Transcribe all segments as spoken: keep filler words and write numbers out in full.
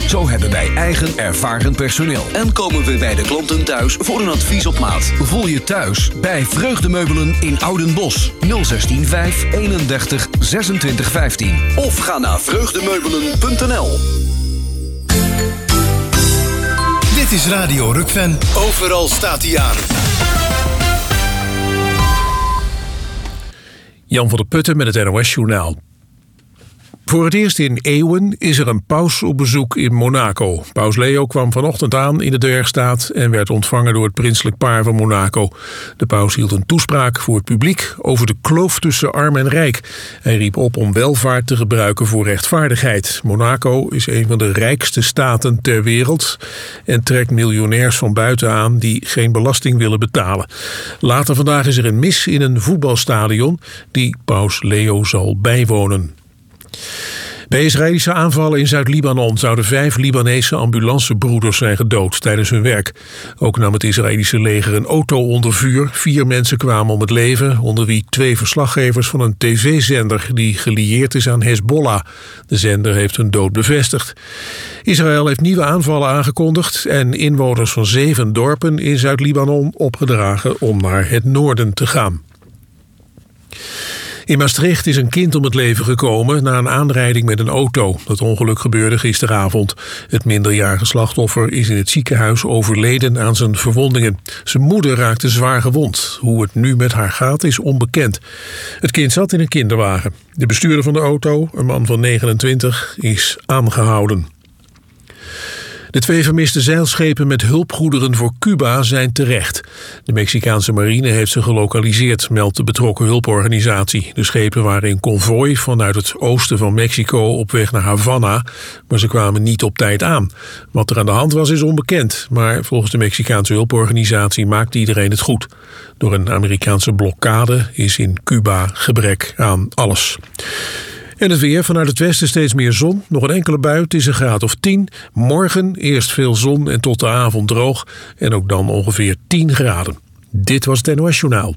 Zo hebben wij eigen ervaren personeel. En komen we bij de klanten thuis voor een advies op maat. Voel je thuis bij Vreugdemeubelen in Oudenbosch. nul zestien vijf eenendertig zesentwintig vijftien. Of ga naar vreugdemeubelen punt n l. Dit is Radio Rukven. Overal staat hij aan. Jan van der Putten met het N O S-journaal. Voor het eerst in eeuwen is er een paus op bezoek in Monaco. Paus Leo kwam vanochtend aan in de Dwergstaat en werd ontvangen door het prinselijk paar van Monaco. De paus hield een toespraak voor het publiek over de kloof tussen arm en rijk. Hij riep op om welvaart te gebruiken voor rechtvaardigheid. Monaco is een van de rijkste staten ter wereld en trekt miljonairs van buiten aan die geen belasting willen betalen. Later vandaag is er een mis in een voetbalstadion die paus Leo zal bijwonen. Bij Israëlische aanvallen in Zuid-Libanon zouden vijf Libanese ambulancebroeders zijn gedood tijdens hun werk. Ook nam het Israëlische leger een auto onder vuur. Vier mensen kwamen om het leven, onder wie twee verslaggevers van een tv-zender die gelieerd is aan Hezbollah. De zender heeft hun dood bevestigd. Israël heeft nieuwe aanvallen aangekondigd en inwoners van zeven dorpen in Zuid-Libanon opgedragen om naar het noorden te gaan. In Maastricht is een kind om het leven gekomen na een aanrijding met een auto. Het ongeluk gebeurde gisteravond. Het minderjarige slachtoffer is in het ziekenhuis overleden aan zijn verwondingen. Zijn moeder raakte zwaar gewond. Hoe het nu met haar gaat is onbekend. Het kind zat in een kinderwagen. De bestuurder van de auto, een man van negenentwintig, is aangehouden. De twee vermiste zeilschepen met hulpgoederen voor Cuba zijn terecht. De Mexicaanse marine heeft ze gelokaliseerd, meldt de betrokken hulporganisatie. De schepen waren in konvooi vanuit het oosten van Mexico op weg naar Havana, maar ze kwamen niet op tijd aan. Wat er aan de hand was is onbekend, maar volgens de Mexicaanse hulporganisatie maakt iedereen het goed. Door een Amerikaanse blokkade is in Cuba gebrek aan alles. En het weer, vanuit het westen steeds meer zon. Nog een enkele bui, het is een graad of tien. Morgen eerst veel zon en tot de avond droog. En ook dan ongeveer tien graden. Dit was het N O S-journaal.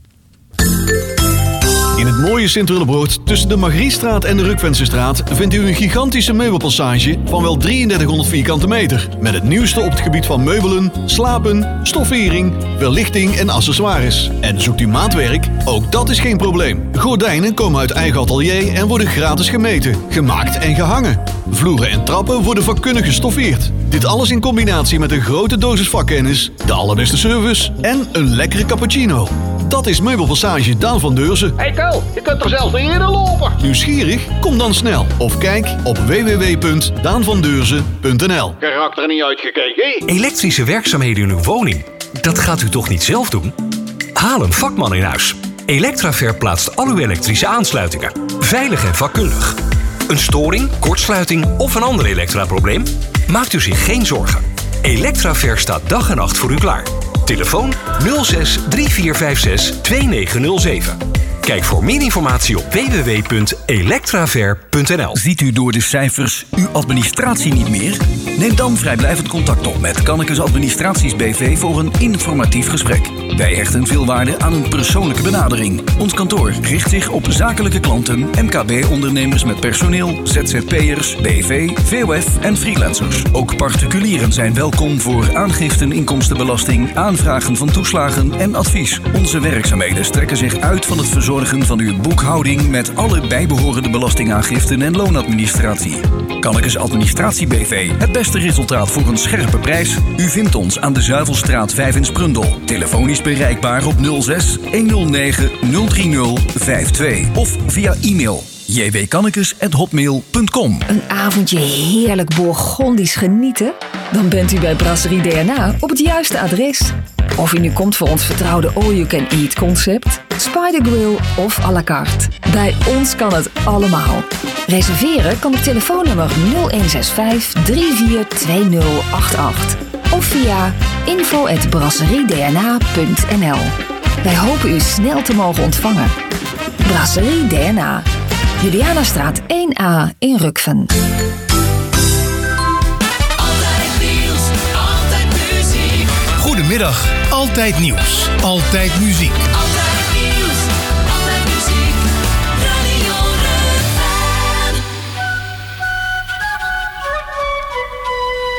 In het mooie Sint-Willebroord tussen de Margriestraat en de Rukvensestraat vindt u een gigantische meubelpassage van wel drieëndertighonderd vierkante meter. Met het nieuwste op het gebied van meubelen, slapen, stoffering, verlichting en accessoires. En zoekt u maatwerk? Ook dat is geen probleem. Gordijnen komen uit eigen atelier en worden gratis gemeten, gemaakt en gehangen. Vloeren en trappen worden vakkundig gestoffeerd. Dit alles in combinatie met een grote dosis vakkennis, de allerbeste service en een lekkere cappuccino. Dat is Meubelpassage Daan van Deurzen. Hey Ko, je kunt er zelfs niet in lopen. Nieuwsgierig? Kom dan snel. Of kijk op w w w punt daan van deurzen punt n l. Karakter niet uitgekeken. Elektrische werkzaamheden in uw woning. Dat gaat u toch niet zelf doen? Haal een vakman in huis. Electraver plaatst al uw elektrische aansluitingen. Veilig en vakkundig. Een storing, kortsluiting of een ander elektraprobleem? Maakt u zich geen zorgen. Electraver staat dag en nacht voor u klaar. Telefoon nul zes drie vier vijf zes twee negen nul zeven. Kijk voor meer informatie op w w w punt electraver punt n l. Ziet u door de cijfers uw administratie niet meer? Neem dan vrijblijvend contact op met Kannekes Administraties B V voor een informatief gesprek. Wij hechten veel waarde aan een persoonlijke benadering. Ons kantoor richt zich op zakelijke klanten, M K B-ondernemers met personeel, Z Z P'ers, B V, V O F en freelancers. Ook particulieren zijn welkom voor aangiften inkomstenbelasting, aanvragen van toeslagen en advies. Onze werkzaamheden strekken zich uit van het verzorgen van uw boekhouding met alle bijbehorende belastingaangiften en loonadministratie. Kannekes Administratie B V. Het beste resultaat voor een scherpe prijs? U vindt ons aan de Zuivelstraat vijf in Sprundel. Telefonisch bereikbaar op nul zes honderd negen nul drie nul vijf twee of via e-mail j w kannekes at hotmail punt com. Een avondje heerlijk Bourgondisch genieten? Dan bent u bij Brasserie D N A op het juiste adres. Of u nu komt voor ons vertrouwde all-you-can-eat concept, Spider Grill of à la carte. Bij ons kan het allemaal. Reserveren kan op telefoonnummer nul een zes vijf drie vier twee nul acht acht of via info at brasserie d n a punt n l. Wij hopen u snel te mogen ontvangen. Brasserie D N A, Julianastraat één A in Rukven. Goedemiddag, altijd nieuws, altijd muziek. Altijd nieuws, altijd muziek, Radio Rukven.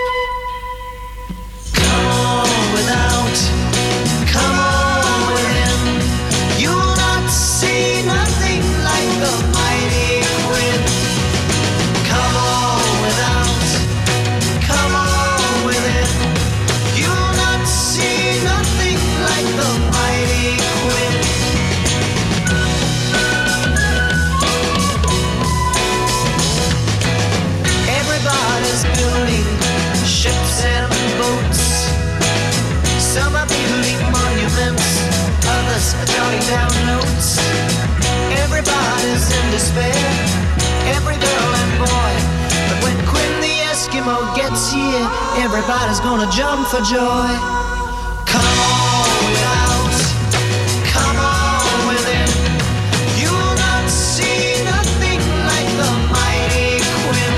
gets here, everybody's gonna jump for joy. Come on without, come on within. You will not see nothing like the mighty Quinn.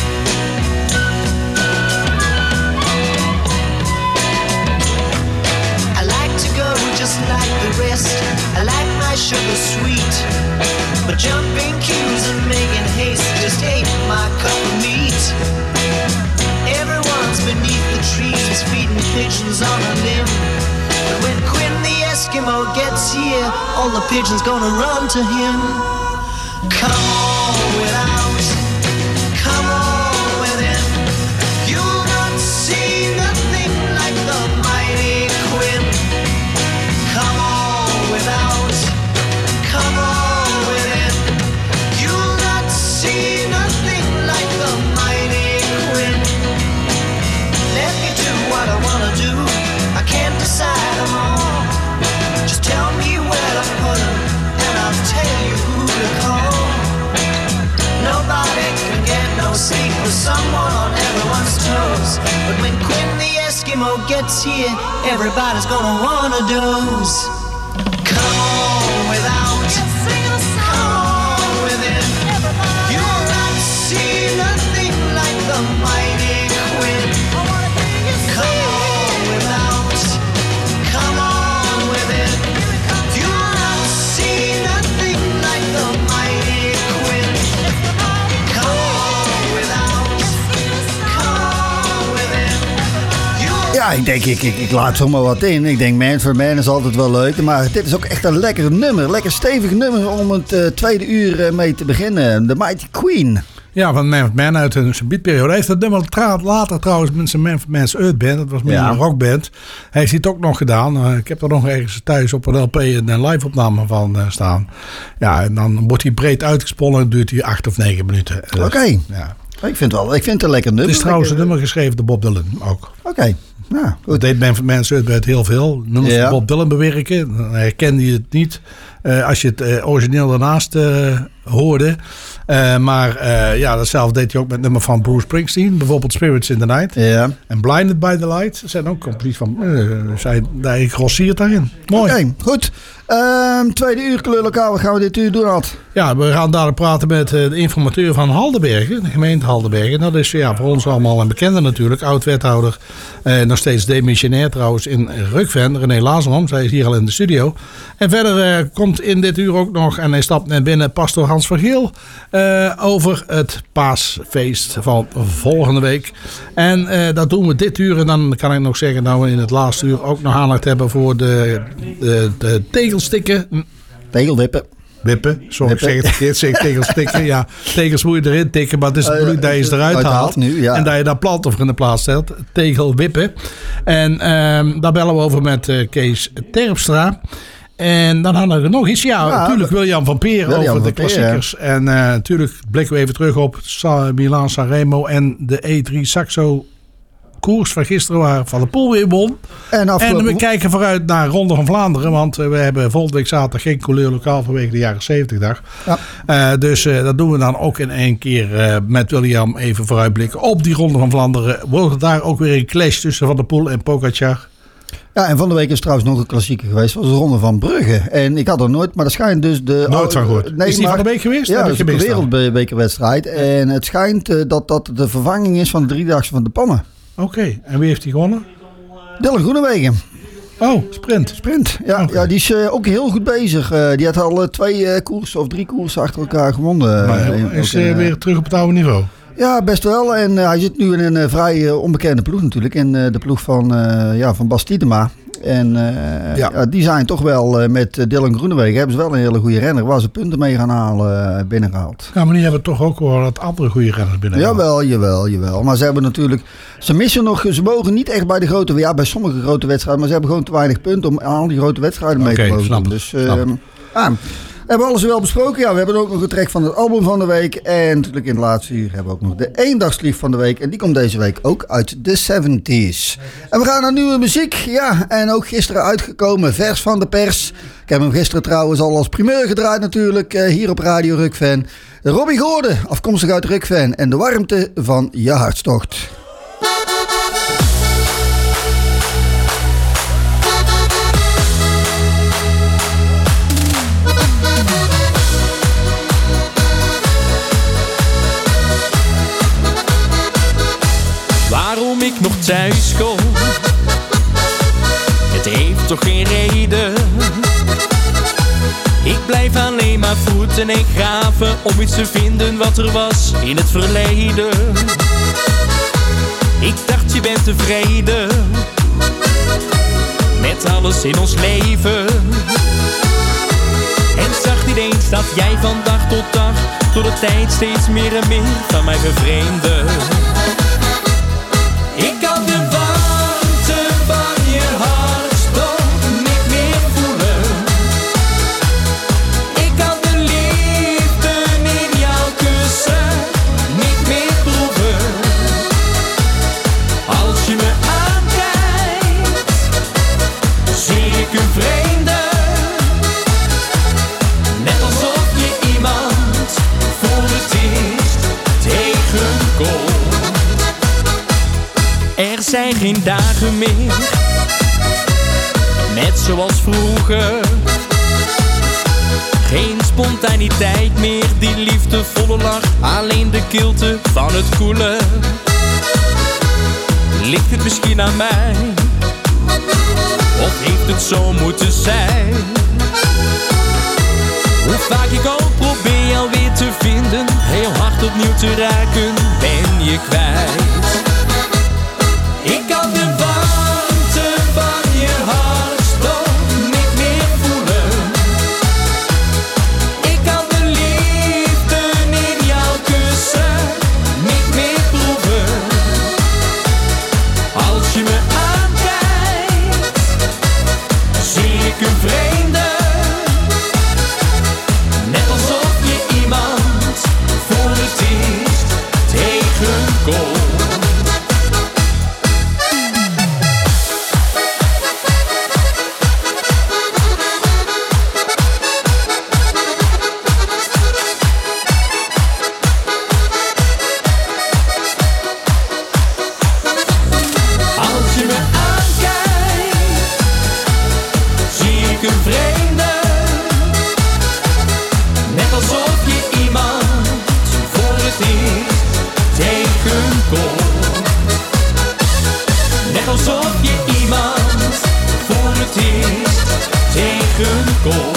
I like to go just like the rest. I like my sugar sweet, but jumping queues and making haste just ain't my cup of meat. Everyone's beneath the trees feeding pigeons on a limb, but when Quinn the Eskimo gets here, all the pigeons gonna run to him. Come on without, come on within. You'll not see nothing like the mighty Quinn. Come on without, come on within. You'll not see nothing like the mighty Quinn. Let me do what I wanna do. I can't decide them all. Just tell me where to put them, and I'll tell you who to call. Nobody can get no sleep with someone on everyone's toes. But when Quinn the Eskimo gets here, everybody's gonna wanna doze. Come on without, come on within. You'll not see nothing like the mighty Quinn. Come on without, come on within. You'll not see nothing like the mighty Quinn. Come on without, come on within. Ja, ik denk, ik, ik, ik laat zomaar wat in. Ik denk, Man for Man is altijd wel leuk. Maar dit is ook echt een lekker nummer. Lekker stevig nummer om het uh, tweede uur uh, mee te beginnen. The Mighty Queen. Ja, van Man for Man uit zijn beatperiode. Hij heeft dat nummer tra- later trouwens met zijn Man for Man's Earth Band. Dat was meer Ja. een rockband. Hij heeft het ook nog gedaan. Uh, ik heb er nog ergens thuis op een L P een live opname van uh, staan. Ja, en dan wordt hij breed uitgesponnen en duurt hij acht of negen minuten. Dus, Oké. ja. Ik vind het wel, ik vind het een lekker nummer. Het is trouwens een Lekker- nummer geschreven door Bob Dylan ook. Oké. Nou, Dat goed. deed Man for Man's Earth Band heel veel. Nummers Ja. van Bob Dylan bewerken. Dan herkende je het niet uh, als je het uh, origineel daarnaast uh, hoorde. Uh, maar uh, ja, datzelfde deed hij ook met het nummer van Bruce Springsteen. Bijvoorbeeld Spirits in the Night. Ja. En Blinded by the Light. Dat zijn ook complete van... Uh, zijn daar grossiert daarin. Mooi. Oké, goed. Um, tweede uur kleurlokaal. Wat gaan we dit uur doen, Ad? Ja, we gaan dadelijk praten met uh, de informateur van Haldenbergen. De gemeente Haldenbergen. Dat is ja, voor ons allemaal een bekende natuurlijk. Oud-wethouder. Uh, nog steeds demissionair trouwens in Rukven. René Lazemom. Zij is hier al in de studio. En verder uh, komt in dit uur ook nog... En hij stapt net binnen pastoor Hans van Geel. Uh, over het paasfeest van volgende week. En uh, dat doen we dit uur. En dan kan ik nog zeggen dat we in het laatste uur ook nog aandacht hebben voor de, de, de tegelstikken. Tegelwippen. Wippen, sorry, Wippen. ik zeg het verkeerd, zeg tegelstikken. Ja, tegels moet je erin tikken, maar het is de Uh, bedoeling dat je ze eruit uithaalt haalt. nu, ja. En dat je daar planten voor in de plaats stelt. Tegelwippen. En uh, daar bellen we over met uh, Kees Terpstra. En dan hadden we nog iets. Ja, Ja, natuurlijk William van Peer William over van de Peer, klassiekers. En uh, natuurlijk blikken we even terug op Sa- Milan Sanremo en de E drie Saxo koers van gisteren waar Van der Poel weer won. En, En afgelopen... we kijken vooruit naar Ronde van Vlaanderen. Want uh, we hebben volgende week zaterdag geen couleur lokaal vanwege de jaren zeventig dag. Ja. Uh, dus uh, dat doen we dan ook in één keer uh, met William even vooruitblikken op die Ronde van Vlaanderen. Wordt daar ook weer een clash tussen Van der Poel en Pogacar? Ja, en van de week is trouwens nog een klassieker geweest. Dat was de Ronde van Brugge. En ik had er nooit, maar dat schijnt dus de... Nooit van gehoord. Nee, Is die maar- van de week geweest? Ja, Heb dat ik is een gemist dan? wereldbekerwedstrijd. En het schijnt uh, dat dat de vervanging is van de driedaagse van de Pannen. Oké, okay. En wie heeft die gewonnen? Dylan Groenewegen. Oh, sprint. Sprint, ja. Okay. Ja, die is uh, ook heel goed bezig. Uh, die had al uh, twee uh, koersen of drie koersen achter elkaar gewonnen. Maar Uh, hij is ook in, uh, uh, weer terug op het oude niveau. Ja, best wel. En uh, hij zit nu in een uh, vrij uh, onbekende ploeg natuurlijk. In uh, de ploeg van, uh, ja, van Bas Tiedema. En uh, ja. Ja, die zijn toch wel uh, met uh, Dylan Groenewegen hebben ze wel een hele goede renner waar ze punten mee gaan halen uh, binnengehaald. Ja, maar die hebben toch ook wel wat andere goede renners binnen. Jawel, jawel, jawel. Maar ze hebben natuurlijk, ze missen nog, ze mogen niet echt bij de grote, ja, bij sommige grote wedstrijden, maar ze hebben gewoon te weinig punten om aan al die grote wedstrijden mee okay, te mogen snap doen. het, Dus uh, snap het. ah, hebben we alles wel besproken. Ja, we hebben ook nog een track van het album van de week. En natuurlijk in het laatste uur hebben we ook nog de eendagslief van de week. En die komt deze week ook uit de zeventies. En we gaan naar nieuwe muziek. Ja, en ook gisteren uitgekomen, vers van de pers. Ik heb hem gisteren trouwens al als primeur gedraaid natuurlijk. Uh, hier op Radio Rukven. Robbie Goorden, afkomstig uit Rukven. En de warmte van je hartstocht. waarom ik nog thuis kom. Het heeft toch geen reden. Ik blijf alleen maar voeten en graven om iets te vinden wat er was in het verleden. Ik dacht je bent tevreden met alles in ons leven. En zag niet eens dat jij van dag tot dag door de tijd steeds meer en meer van mij vervreemde. Ik kan de warmte van je hartstocht niet meer voelen. Ik kan de liefde in jouw kussen niet meer proeven. Als je me aankijkt, zie ik een vreemde. Net alsof je iemand voor het eerst tegenkomt. Er zijn geen dagen meer, net zoals vroeger. Geen spontaniteit meer, die liefdevolle lach, alleen de kilte van het koelen. Ligt het misschien aan mij, of heeft het zo moeten zijn? Hoe vaak ik ook probeer jou weer te vinden, heel hard opnieuw te raken, ben je kwijt. Ik kan de warmte van je hartstocht niet meer voelen. Ik kan de liefde in jouw kussen niet meer proeven. Als je me aankijkt, zie ik een vreemde. Net alsof je iemand voor het eerst tegenkomt. Als je me aankijkt, zie ik een vreemde. Net alsof je iemand voor het eerst tegenkomt. Net alsof je iemand voor het eerst tegenkomt.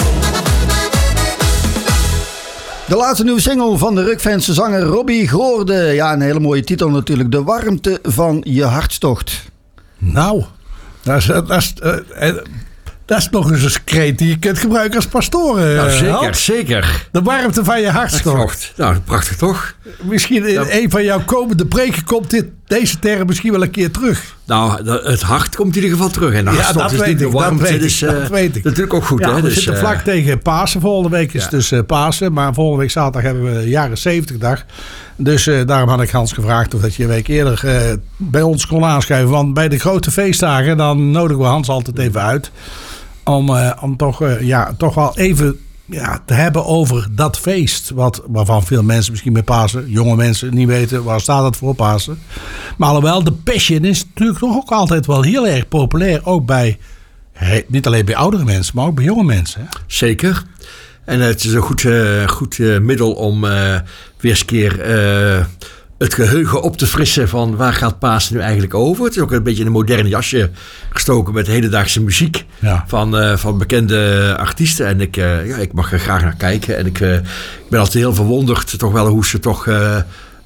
De laatste nieuwe single van de Rukvense zanger Robbie Goorde. Ja, een hele mooie titel natuurlijk. De warmte van je hartstocht. Nou, dat is, dat is, uh, uh, dat is nog eens een kreet die je kunt gebruiken als pastoor. Uh, Nou, zeker, Hans. zeker. De warmte van je hartstocht. Nou, prachtig toch? Misschien in Ja. een van jouw komende preken komt dit, deze term misschien wel een keer terug. Nou, de- het hart komt in ieder geval terug. En de Ja, hartstocht dat is weet niet de ik, dat warmte. weet ik, Dus, eh, dat weet ik. natuurlijk ook goed. Ja, hè? we Dus, zitten eh, vlak tegen Pasen. Volgende week is ja. dus uh, Pasen. Maar volgende week zaterdag hebben we jaren zeventig dag. Dus uh, daarom had ik Hans gevraagd of dat je een week eerder uh, bij ons kon aanschuiven. Want bij de grote feestdagen dan nodigen we Hans altijd even uit. Om, uh, om toch, uh, ja, toch wel even ja, te hebben over dat feest. Wat, waarvan veel mensen misschien bij Pasen, jonge mensen, niet weten waar staat het voor Pasen. Maar alhoewel, de Passion is natuurlijk toch ook altijd wel heel erg populair. Ook bij, hey, niet alleen bij oudere mensen, maar ook bij jonge mensen. Hè? Zeker. En het is een goed, uh, goed uh, middel om uh, weer eens een keer uh, het geheugen op te frissen van waar gaat Pasen nu eigenlijk over. Het is ook een beetje in een modern jasje gestoken met hedendaagse muziek Ja. van, uh, van bekende artiesten. En ik, uh, ja, ik mag er graag naar kijken. En ik, uh, ik ben altijd heel verwonderd toch wel hoe ze toch uh,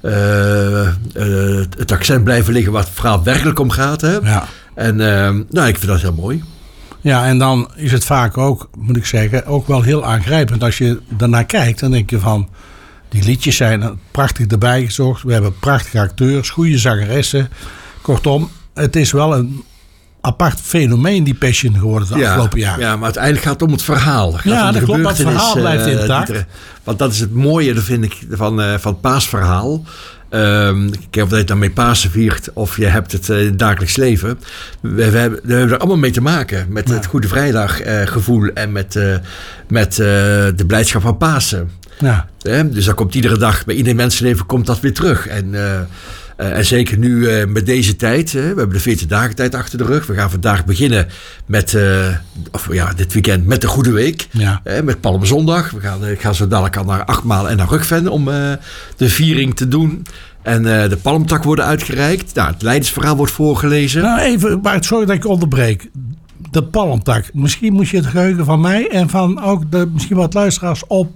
uh, uh, het accent blijven liggen waar het verhaal werkelijk om gaat. Hè? Ja. En uh, nou, ik vind dat heel mooi. Ja, en dan is het vaak ook, moet ik zeggen, ook wel heel aangrijpend. Als je daarnaar kijkt, dan denk je van, die liedjes zijn prachtig erbij gezocht. We hebben prachtige acteurs, goede zangeressen. Kortom, het is wel een apart fenomeen, die Passion geworden de afgelopen jaren. Ja, maar uiteindelijk gaat het om het verhaal. Het gaat Ja, om de dat klopt, dat gebeurtenis, verhaal blijft eh, intact. die er- want dat is het mooie, dat vind ik, van, uh, van het paasverhaal. Um, ik weet of dat je het dan mee Pasen viert of je hebt het uh, in het dagelijks leven. We, we, hebben, we hebben er allemaal mee te maken. Met Ja. het Goede Vrijdag uh, gevoel en met, uh, met uh, de blijdschap van Pasen. Ja. Eh, dus dan komt iedere dag, bij ieder mensenleven komt dat weer terug. En, uh, uh, en zeker nu uh, met deze tijd, uh, we hebben de veertien dagen tijd achter de rug. We gaan vandaag beginnen met, uh, of ja, dit weekend met de Goede Week. Ja. Uh, met Palmzondag. We gaan, uh, ik ga zo dadelijk al naar Achtmalen en naar Rukven om uh, de viering te doen. En uh, de palmtak worden uitgereikt. Nou, het lijdensverhaal wordt voorgelezen. Nou, even, maar sorry dat ik onderbreek. De palmtak. Misschien moet je het geheugen van mij en van ook de, misschien wat luisteraars op,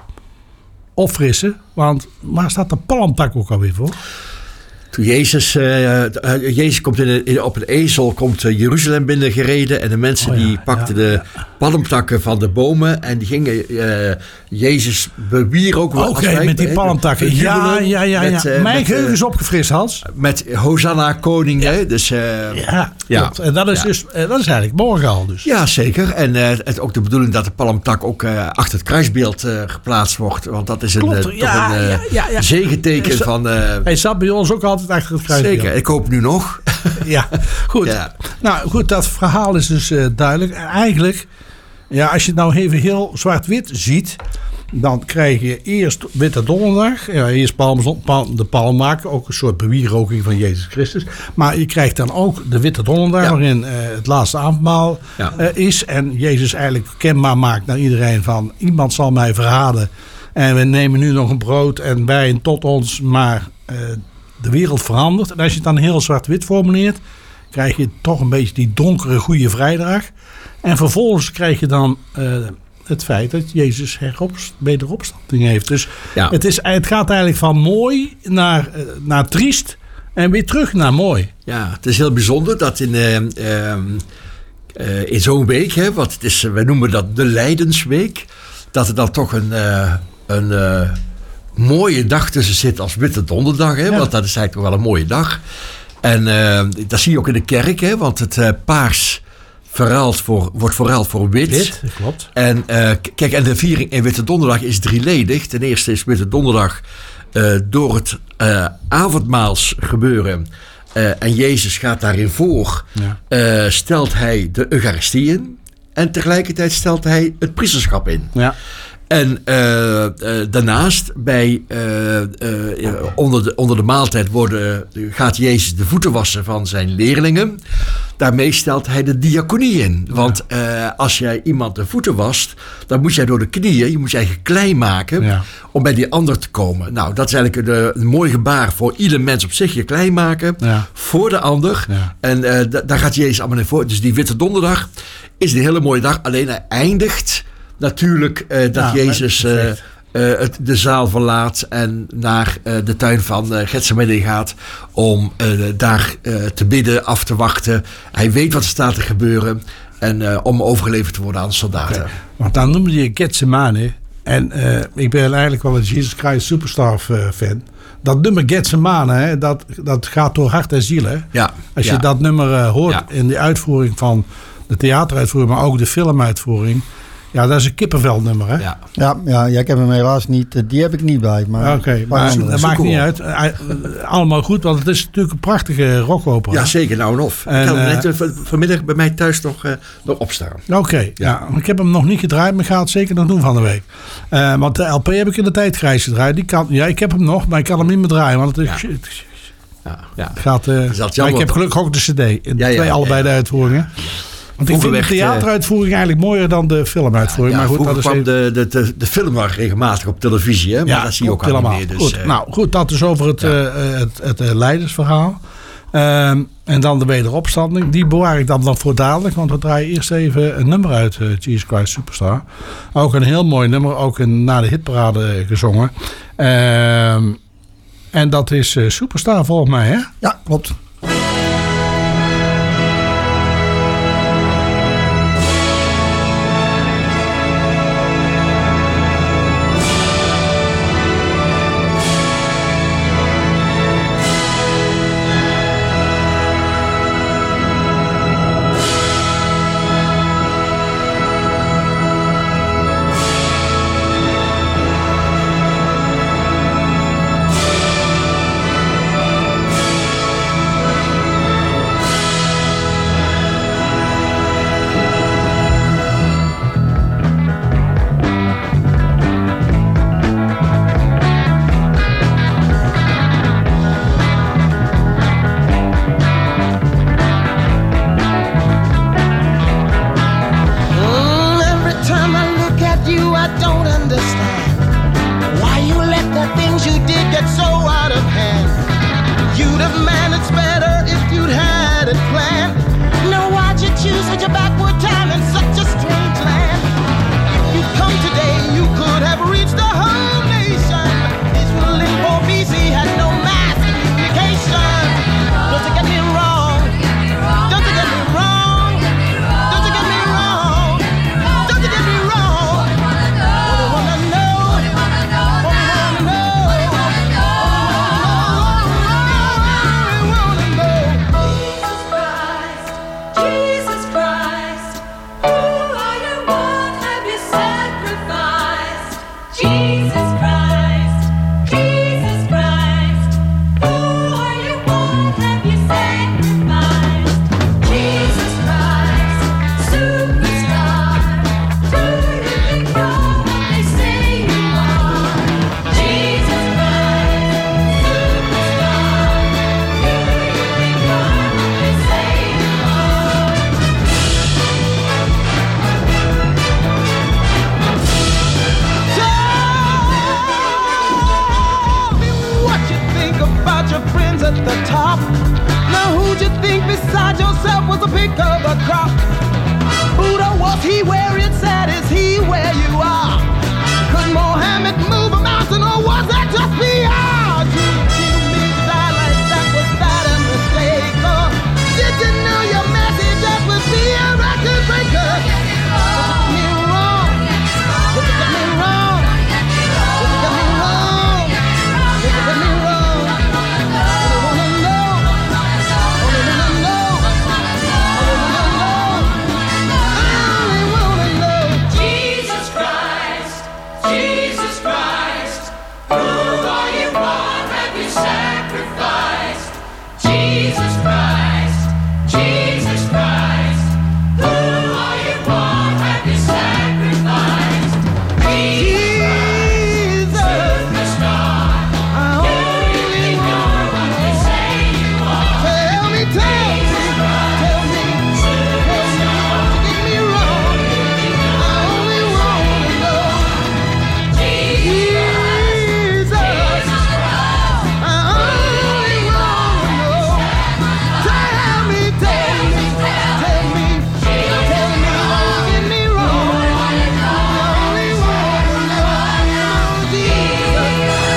opfrissen. Want waar staat de palmtak ook alweer voor? Toen Jezus, uh, Jezus komt in, in, op een ezel komt uh, Jeruzalem binnengereden. En de mensen oh ja, die pakten ja, de ja. palmtakken van de bomen. En die gingen uh, Jezus bewieren ook wel. Oké, okay, met die palmtakken. Ja, ja, ja. ja. Met, uh, Mijn geheugen is opgefrist, Hans. Met Hosanna koning. Ja. Hè? Dus, uh, ja, ja. En dat is, ja. dus, uh, dat is eigenlijk morgen al. Dus. Ja, zeker. En uh, het ook de bedoeling dat de palmtak ook uh, achter het kruisbeeld uh, geplaatst wordt. Want dat is een, uh, toch ja, een uh, ja, ja, ja. zegenteken Hij van... Uh, Hij zat bij ons ook altijd achter het kruisbeeld. Zeker, ik hoop nu nog. Ja, goed. Ja. Nou goed, dat verhaal is dus uh, duidelijk. En eigenlijk, ja, als je het nou even heel zwart-wit ziet, dan krijg je eerst Witte Donderdag. Ja, eerst palm, palm, de palmmak, ook een soort bewieroking van Jezus Christus. Maar je krijgt dan ook de Witte Donderdag, ja. waarin uh, het laatste avondmaal ja. uh, is. En Jezus eigenlijk kenbaar maakt naar iedereen van, iemand zal mij verraden. En we nemen nu nog een brood en wijn tot ons, maar... Uh, de wereld verandert. En als je het dan heel zwart-wit formuleert, krijg je toch een beetje die donkere Goede Vrijdag. En vervolgens krijg je dan uh, het feit dat Jezus heropst, wederopstanding heeft. Dus ja. het, is, het gaat eigenlijk van mooi naar, uh, naar triest en weer terug naar mooi. Ja, het is heel bijzonder dat in, uh, uh, uh, in zo'n week, hè, wat het is, wij noemen dat de Lijdensweek, dat er dan toch een... Uh, een uh, mooie dag tussen zit als Witte Donderdag. Hè, ja. Want dat is eigenlijk toch wel een mooie dag. En uh, dat zie je ook in de kerk. Hè, want het uh, paars verruild voor, wordt verruild voor wit. Wit, klopt. En uh, kijk, en de viering in Witte Donderdag is drieledig. Ten eerste is Witte Donderdag uh, door het uh, avondmaalsgebeuren. Uh, en Jezus gaat daarin voor. Ja. Uh, stelt hij de Eucharistie in. En tegelijkertijd stelt hij het priesterschap in. Ja. En uh, uh, daarnaast, bij, uh, uh, onder, de, onder de maaltijd worden, gaat Jezus de voeten wassen van zijn leerlingen. Daarmee stelt hij de diaconie in. Want uh, als jij iemand de voeten wast, dan moet jij door de knieën, je moet je eigen klei maken ja. om bij die ander te komen. Nou, dat is eigenlijk een, een mooi gebaar voor ieder mens op zich, je klei maken ja. voor de ander. Ja. En uh, d- daar gaat Jezus allemaal in voor. Dus die Witte Donderdag is een hele mooie dag, alleen hij eindigt... Natuurlijk uh, dat ja, Jezus uh, uh, het, de zaal verlaat en naar uh, de tuin van uh, Getsemane gaat om uh, daar uh, te bidden, af te wachten. Hij weet wat er staat te gebeuren en uh, om overgeleverd te worden aan de soldaten. Okay. Want dan noemde je Getsemane en uh, ik ben eigenlijk wel een Jesus Christ Superstar uh, fan. Dat nummer Getsemane, hè, dat, dat gaat door hart en ziel. Hè? Ja, Als je ja. dat nummer uh, hoort ja. in de uitvoering van de theateruitvoering, maar ook de filmuitvoering... Ja, dat is een kippenvelnummer, hè? Ja, ja, ja, ja ik heb hem helaas niet. Die heb ik niet bij. Oké, okay, maar dat maakt niet uit. Allemaal goed, want het is natuurlijk een prachtige rockopera. Ja, zeker. Nou en of. En, ik had hem net uh, vanmiddag bij mij thuis nog, uh, nog opstaan. Oké, okay, ja. ja. Ik heb hem nog niet gedraaid, maar ik ga het zeker nog doen van de week. Uh, want de L P heb ik in de tijd grijs gedraaid. Die kan, ja, ik heb hem nog, maar ik kan hem niet meer draaien. Want het is... Ja. Ja, ja. Gaat, uh, maar ik heb gelukkig ook de cd. In ja, ja, twee, allebei ja, ja. de uitvoeringen. Ja. Want ik vind de theateruitvoering eigenlijk mooier dan de filmuitvoering. Ja, ja, maar goed, dat is kwam even... de, de, de, de film maar regelmatig op televisie. Hè? Maar ja, dat zie je ook al niet meer. Dus, goed, uh, nou goed, dat is over het, ja. uh, het, het, het leidersverhaal. Um, en dan de wederopstanding. Die bewaar ik dan, dan voor dadelijk. Want we draaien eerst even een nummer uit uh, Jesus Christ Superstar. Ook een heel mooi nummer. Ook een, na de hitparade gezongen. Um, en dat is uh, Superstar volgens mij, hè? Ja, klopt. you think beside yourself was a pick of a crop? Buddha, was he where it's at? Is he where you are? Could Mohammed move a mountain, or was that just beyond? You me die like that, was that a mistake? Or did you know your message that would be a record breaker? Did you get me wrong? Did you get me wrong? Did you get me wrong? Did you get me wrong? I wanna know. I wanna know. I wanna know. I only wanna know. Jesus Christ, Jesus Christ, who are you, what have you sacrificed? Jesus Christ, Jesus Christ, who are you, what have you sacrificed? Jesus, superstar, you really know what they say you are. Tell me, tell me, tell me, tell me, get me wrong. I only wanna know. Jesus, I only wanna know. Tell me, tell me, tell me, tell me, get me wrong. I only wanna know. Jesus,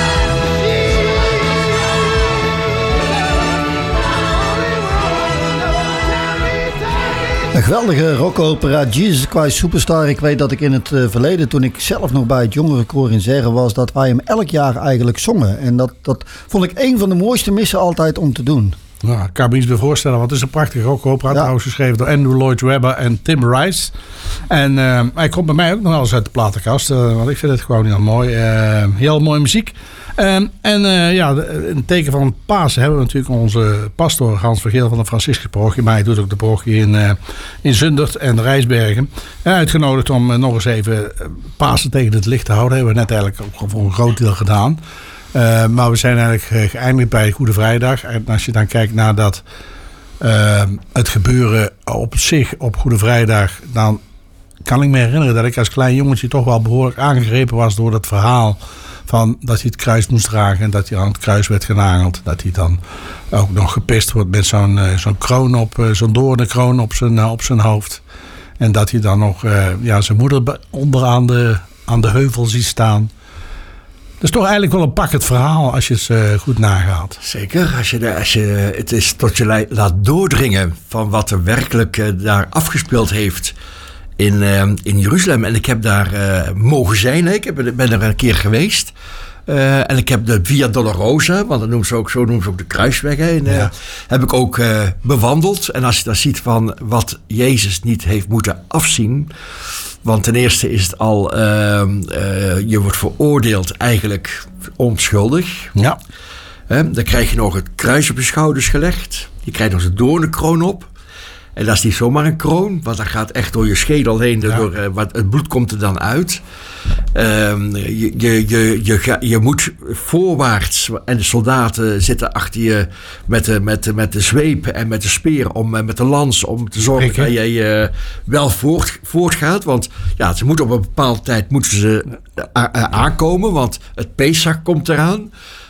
Een geweldige rockopera, Jesus Christ Superstar. Ik weet dat ik in het uh, verleden, toen ik zelf nog bij het jongerenkoor in Zeggen was, dat wij hem elk jaar eigenlijk zongen. En dat, dat vond ik een van de mooiste missen altijd om te doen. Nou, ik kan me iets meer voorstellen, want het is een prachtige rockopera. Ja. Trouwens geschreven door Andrew Lloyd Webber en Tim Rice. En uh, hij komt bij mij ook nog wel eens uit de platenkast. Uh, want ik vind het gewoon heel mooi. Uh, heel mooie muziek. Uh, en uh, ja, de, in het teken van Pasen hebben we natuurlijk onze pastoor Hans Vergeel van de Franciscusparochie. Maar hij doet ook de parochie in, uh, in Zundert en Rijsbergen. Uh, uitgenodigd om uh, nog eens even uh, Pasen tegen het licht te houden. Hebben we net eigenlijk ook voor een groot deel gedaan. Uh, maar we zijn eigenlijk geëindigd bij Goede Vrijdag. En als je dan kijkt naar dat, uh, het gebeuren op zich op Goede Vrijdag, dan kan ik me herinneren dat ik als klein jongetje toch wel behoorlijk aangegrepen was door dat verhaal van dat hij het kruis moest dragen en dat hij aan het kruis werd genageld. Dat hij dan ook nog gepest wordt met zo'n, uh, zo'n kroon op, uh, zo'n doornenkroon op zijn, uh, op zijn hoofd. En dat hij dan nog uh, ja, zijn moeder onderaan de, aan de heuvel ziet staan. Dat is toch eigenlijk wel een pakkend verhaal als je het uh, goed nagaat. Zeker, als je, de, als je het is tot je laat doordringen van wat er werkelijk uh, daar afgespeeld heeft in, uh, in Jeruzalem. En ik heb daar uh, mogen zijn, hè. Ik heb, ben er een keer geweest. Uh, en ik heb de Via Dolorosa, want dat noemen ze ook, zo noemen ze ook de kruisweg, hè, en, uh, ja. heb ik ook uh, bewandeld. En als je dan ziet van wat Jezus niet heeft moeten afzien. Want ten eerste is het al, uh, uh, je wordt veroordeeld eigenlijk onschuldig. Ja. Uh, dan krijg je nog het kruis op je schouders gelegd. Je krijgt nog de doornenkroon op. En dat is niet zomaar een kroon, want dat gaat echt door je schedel heen. Ja. Door, uh, wat, het bloed komt er dan uit. Uh, je, je, je, je, ga, je moet voorwaarts, en de soldaten zitten achter je met de, met de, met de zweep en met de speer, om, met de lans, om te zorgen Rikke. dat jij uh, wel voort, voortgaat. Want ja, ze moeten op een bepaalde tijd moeten ze a, a, aankomen, want het Pesach komt eraan.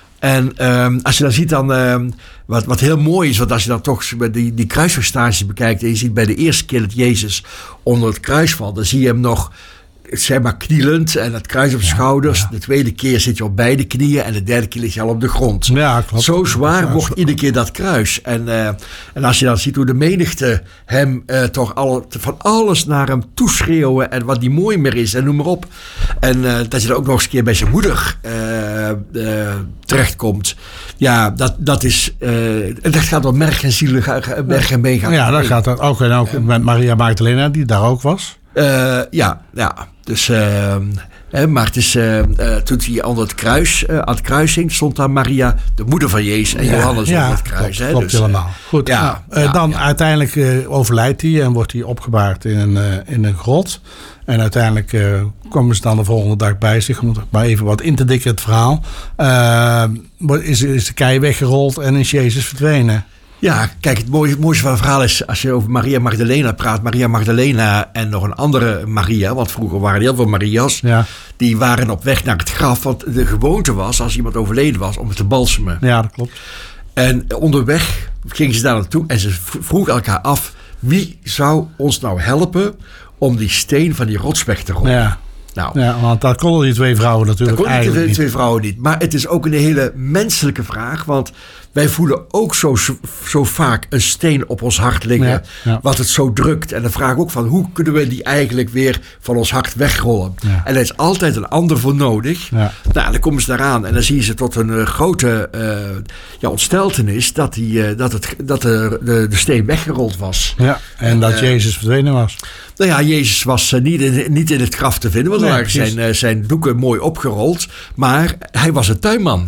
En um, als je dan ziet dan, um, wat, wat heel mooi is, want als je dan toch die, die kruisverstages bekijkt en je ziet bij de eerste keer dat Jezus onder het kruis valt, dan zie je hem nog, zeg maar, knielend en het kruis op zijn ja, schouders. Ja. De tweede keer zit je op beide knieën en de derde keer ligt je al op de grond. Ja, klopt. Zo zwaar ja, wordt iedere keer dat kruis. En, uh, en als je dan ziet hoe de menigte hem uh, toch al, van alles naar hem toeschreeuwen en wat niet mooi meer is en noem maar op. En uh, dat je dan ook nog eens een keer bij zijn moeder uh, uh, terechtkomt. Ja, dat, dat is, uh, dat gaat door merg en ziel, merg en been gaan. Ja, dat gaat dat ook. En ook uh, met Maria Magdalena, die daar ook was. Uh, ja, ja. Dus, uh, hè, maar het is, uh, uh, toen hij onder het kruis, uh, aan het kruis hing, stond daar Maria, de moeder van Jezus, en ja, Johannes ja, onder het kruis. Klopt, hè, klopt dus, helemaal. Goed, ja, nou, uh, ja, dan ja. uiteindelijk uh, overlijdt hij en wordt hij opgebaard in een, uh, in een grot. En uiteindelijk uh, komen ze dan de volgende dag bij zich, om maar even wat in te dikken het verhaal. Uh, is, is de kei weggerold en is Jezus verdwenen. Ja, kijk, het mooie, het mooiste van het verhaal is, als je over Maria Magdalena praat, Maria Magdalena en nog een andere Maria, want vroeger waren er heel veel Maria's, ja. die waren op weg naar het graf, want de gewoonte was, als iemand overleden was, om het te balsemen. Ja, dat klopt. En onderweg gingen ze daar naartoe en ze vroegen elkaar af, wie zou ons nou helpen om die steen van die rots weg te rollen? Ja. Nou, ja, want dat konden die twee vrouwen natuurlijk dat konden die eigenlijk twee niet. vrouwen niet. Maar het is ook een hele menselijke vraag. Want wij voelen ook zo, zo vaak een steen op ons hart liggen. Ja, ja. Wat het zo drukt. En dan vraag ik ook van, hoe kunnen we die eigenlijk weer van ons hart wegrollen? Ja. En er is altijd een ander voor nodig. Ja. Nou, dan komen ze daaraan. En dan zien ze tot een uh, grote uh, ja, ontsteltenis dat, die, uh, dat, het, dat de, de, de steen weggerold was. Ja, en, en dat uh, Jezus verdwenen was. Nou ja, Jezus was uh, niet, in, niet in het graf te vinden. Want Nee, er waren zijn, uh, zijn doeken mooi opgerold. Maar hij was een tuinman.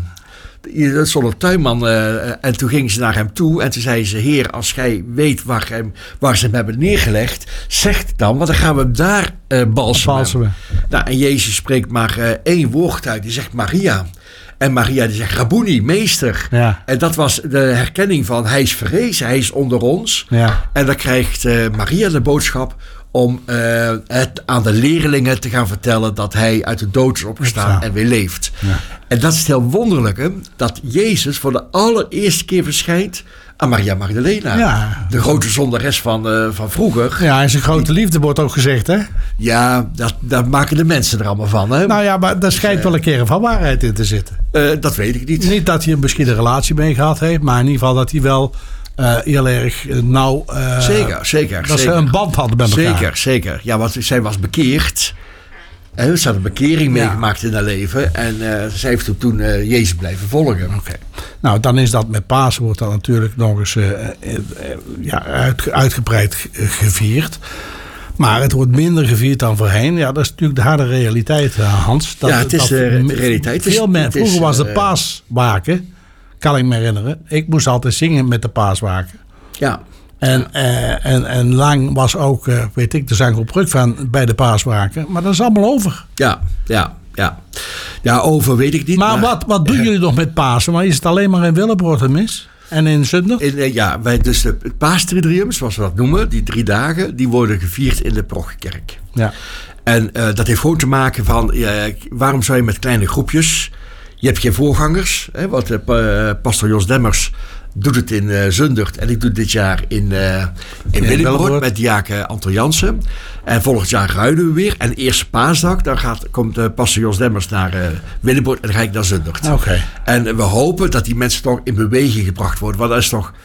Er stond een tuinman uh, en toen gingen ze naar hem toe. En toen zeiden ze, Heer, als gij weet waar, hem, waar ze hem hebben neergelegd, zeg het dan, want dan gaan we hem daar uh, balsemen. Balsemen. Nou, en Jezus spreekt maar uh, één woord uit. Die zegt Maria. En Maria die zegt, Rabboni, meester. Ja. En dat was de herkenning van, hij is verrezen, hij is onder ons. Ja. En dan krijgt uh, Maria de boodschap om uh, het aan de leerlingen te gaan vertellen dat hij uit de dood is opgestaan ja. en weer leeft. Ja. En dat is het heel wonderlijke, dat Jezus voor de allereerste keer verschijnt aan Maria Magdalena. Ja. De grote zondares van, uh, van vroeger. Ja, en zijn grote liefde wordt ook gezegd, hè? Ja, dat, daar maken de mensen er allemaal van, hè? Nou ja, maar daar schijnt wel een keer van waarheid in te zitten. Uh, dat weet ik niet. Niet dat hij er misschien een relatie mee gehad heeft, maar in ieder geval dat hij wel uh, heel erg uh, nauw... Uh, zeker, zeker. Dat zeker. ze een band hadden met elkaar. Zeker, zeker. Ja, want zij was bekeerd. En ze had een bekering ja. meegemaakt in haar leven. En uh, zij heeft toen, toen uh, Jezus blijven volgen. Oké. Okay. Nou, dan is dat met Pasen wordt dat natuurlijk nog eens uh, uh, uh, ja, uit, uitgebreid gevierd. Maar het wordt minder gevierd dan voorheen. Ja, dat is natuurlijk de harde realiteit, uh, Hans. Dat, ja, het is dat, de, de realiteit. Veel mensen, vroeger is, was de uh, paaswaken, kan ik me herinneren. Ik moest altijd zingen met de paaswaken. Ja. En, uh, en, en lang was ook, uh, weet ik, de zanggroep Rukven bij de paaswaken. Maar dat is allemaal over. Ja, ja, ja. Ja, over weet ik niet. Maar, maar wat, wat doen uh, jullie nog met Pasen? Maar is het alleen maar in Willebroord en mis? En in Zundert? In, uh, ja, wij, dus de, het Paastriduum, zoals we dat noemen, die drie dagen, die worden gevierd in de parochiekerk. Ja. En uh, dat heeft gewoon te maken van, uh, waarom zou je met kleine groepjes, je hebt geen voorgangers, hè, want uh, pastor Jos Demmers doet het in uh, Zundert en ik doe dit jaar in, uh, in ja, Willebroord met diaken Anton Jansen. En volgend jaar ruilen we weer. En eerste paasdag, dan gaat, komt uh, pastor Jos Demmers naar uh, Willebroord en dan ga ik naar Zundert. Okay. En uh, we hopen dat die mensen toch in beweging gebracht worden. Want dat is toch,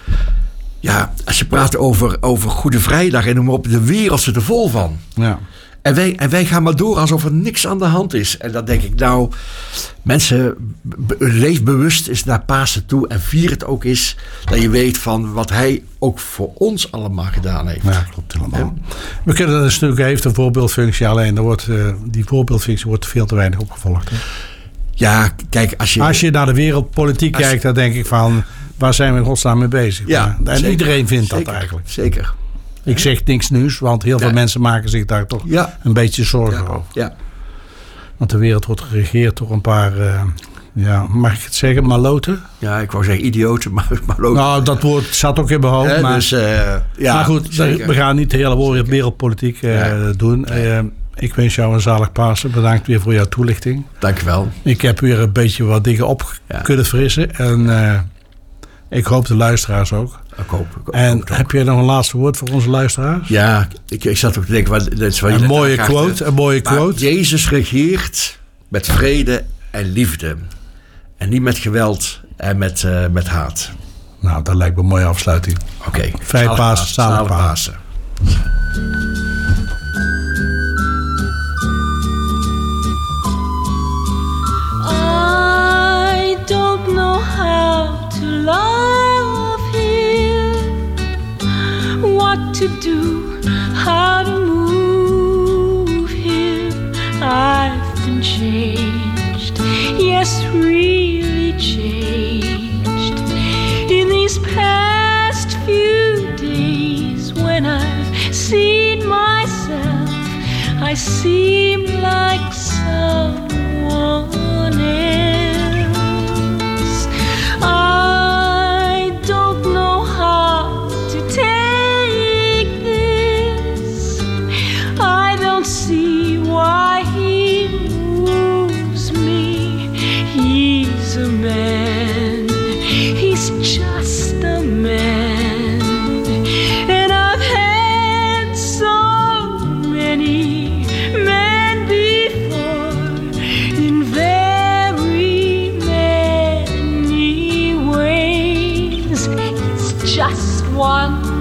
ja, als je praat over, over Goede Vrijdag en noem maar op, de wereld zit er vol van. Ja. En wij, en wij gaan maar door alsof er niks aan de hand is. En dan denk ik, nou, mensen, be, leef bewust eens naar Pasen toe en vier het ook eens. Dat je weet van wat hij ook voor ons allemaal gedaan heeft. Ja, klopt helemaal. Ja. We kunnen dus natuurlijk, heeft een voorbeeldfunctie, alleen er wordt, uh, die voorbeeldfunctie wordt veel te weinig opgevolgd. Hè? Ja, kijk, als je... Als je naar de wereldpolitiek kijkt, je, dan denk ik van, waar zijn we in godsnaam mee bezig? Ja, en zeker, iedereen vindt zeker, dat eigenlijk. Zeker. Ik zeg niks nieuws, want heel veel ja. mensen maken zich daar toch ja. een beetje zorgen ja. over. Ja. Want de wereld wordt geregeerd door een paar, uh, ja, mag ik het zeggen, maloten? Ja, ik wou zeggen idioten, maar maloten. Nou, dat woord zat ook in mijn hoofd. Ja, maar, dus, uh, ja, maar goed, zeker. we gaan niet de hele woord wereldpolitiek uh, ja. doen. Uh, ik wens jou een zalig Pasen. Bedankt weer voor jouw toelichting. Dank je wel. Ik heb weer een beetje wat dingen op ja. kunnen frissen. En uh, ik hoop de luisteraars ook. Ik hoop, ik hoop, en ik heb je nog een laatste woord voor onze luisteraars? Ja, ik, ik zat ook te denken... Wat, dat is wat een, je mooie quote, een mooie quote. Jezus regeert met vrede en liefde. En niet met geweld en met, uh, met haat. Nou, dat lijkt me een mooie afsluiting. Oké. Okay. Fijn Pasen, zalig Pasen. I don't know how to love him, what to do, how to move him. I've been changed, yes, really changed in these past few days. When I've seen myself, I seem like someone else. I don't know how to take this. I don't see why he moves me. He's a man, he's just a man.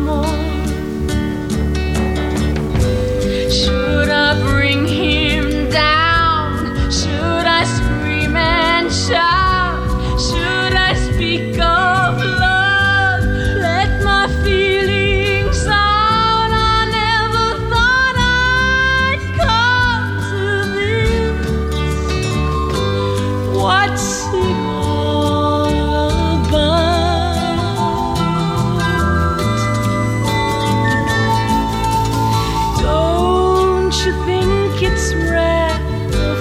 more. Should I bring him down? Should I scream and shout? Should I speak of love? Let my feelings out. I never thought I'd come to this. What's it all about? Don't you think it's rather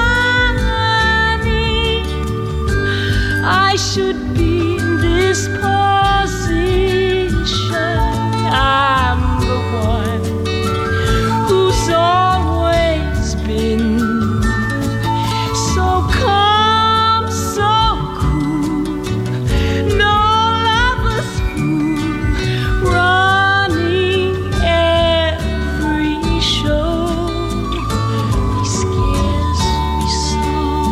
funny? I should be in this position. I'm the one who's always been so calm, so cool. No lover's fool, running every show. He scares me so.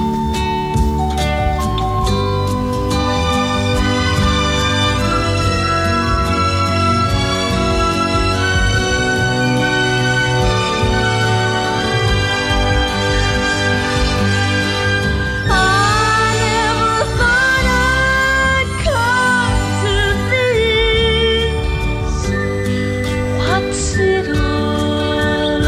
I never thought I'd come to this. What's it all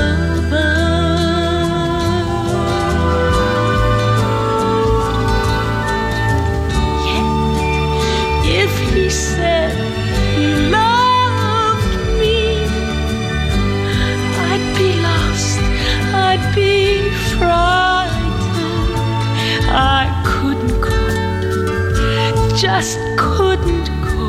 about? Yeah, if he said he loved me, I'd be lost, I'd be frightened. I couldn't go, just couldn't go.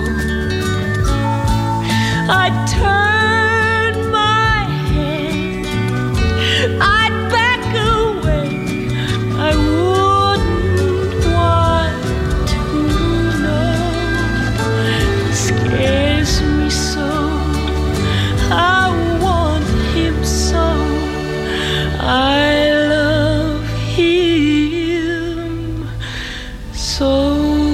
I'd turn my head, I'd back away. I wouldn't want to know. It scares me so. I want him so. I love him so.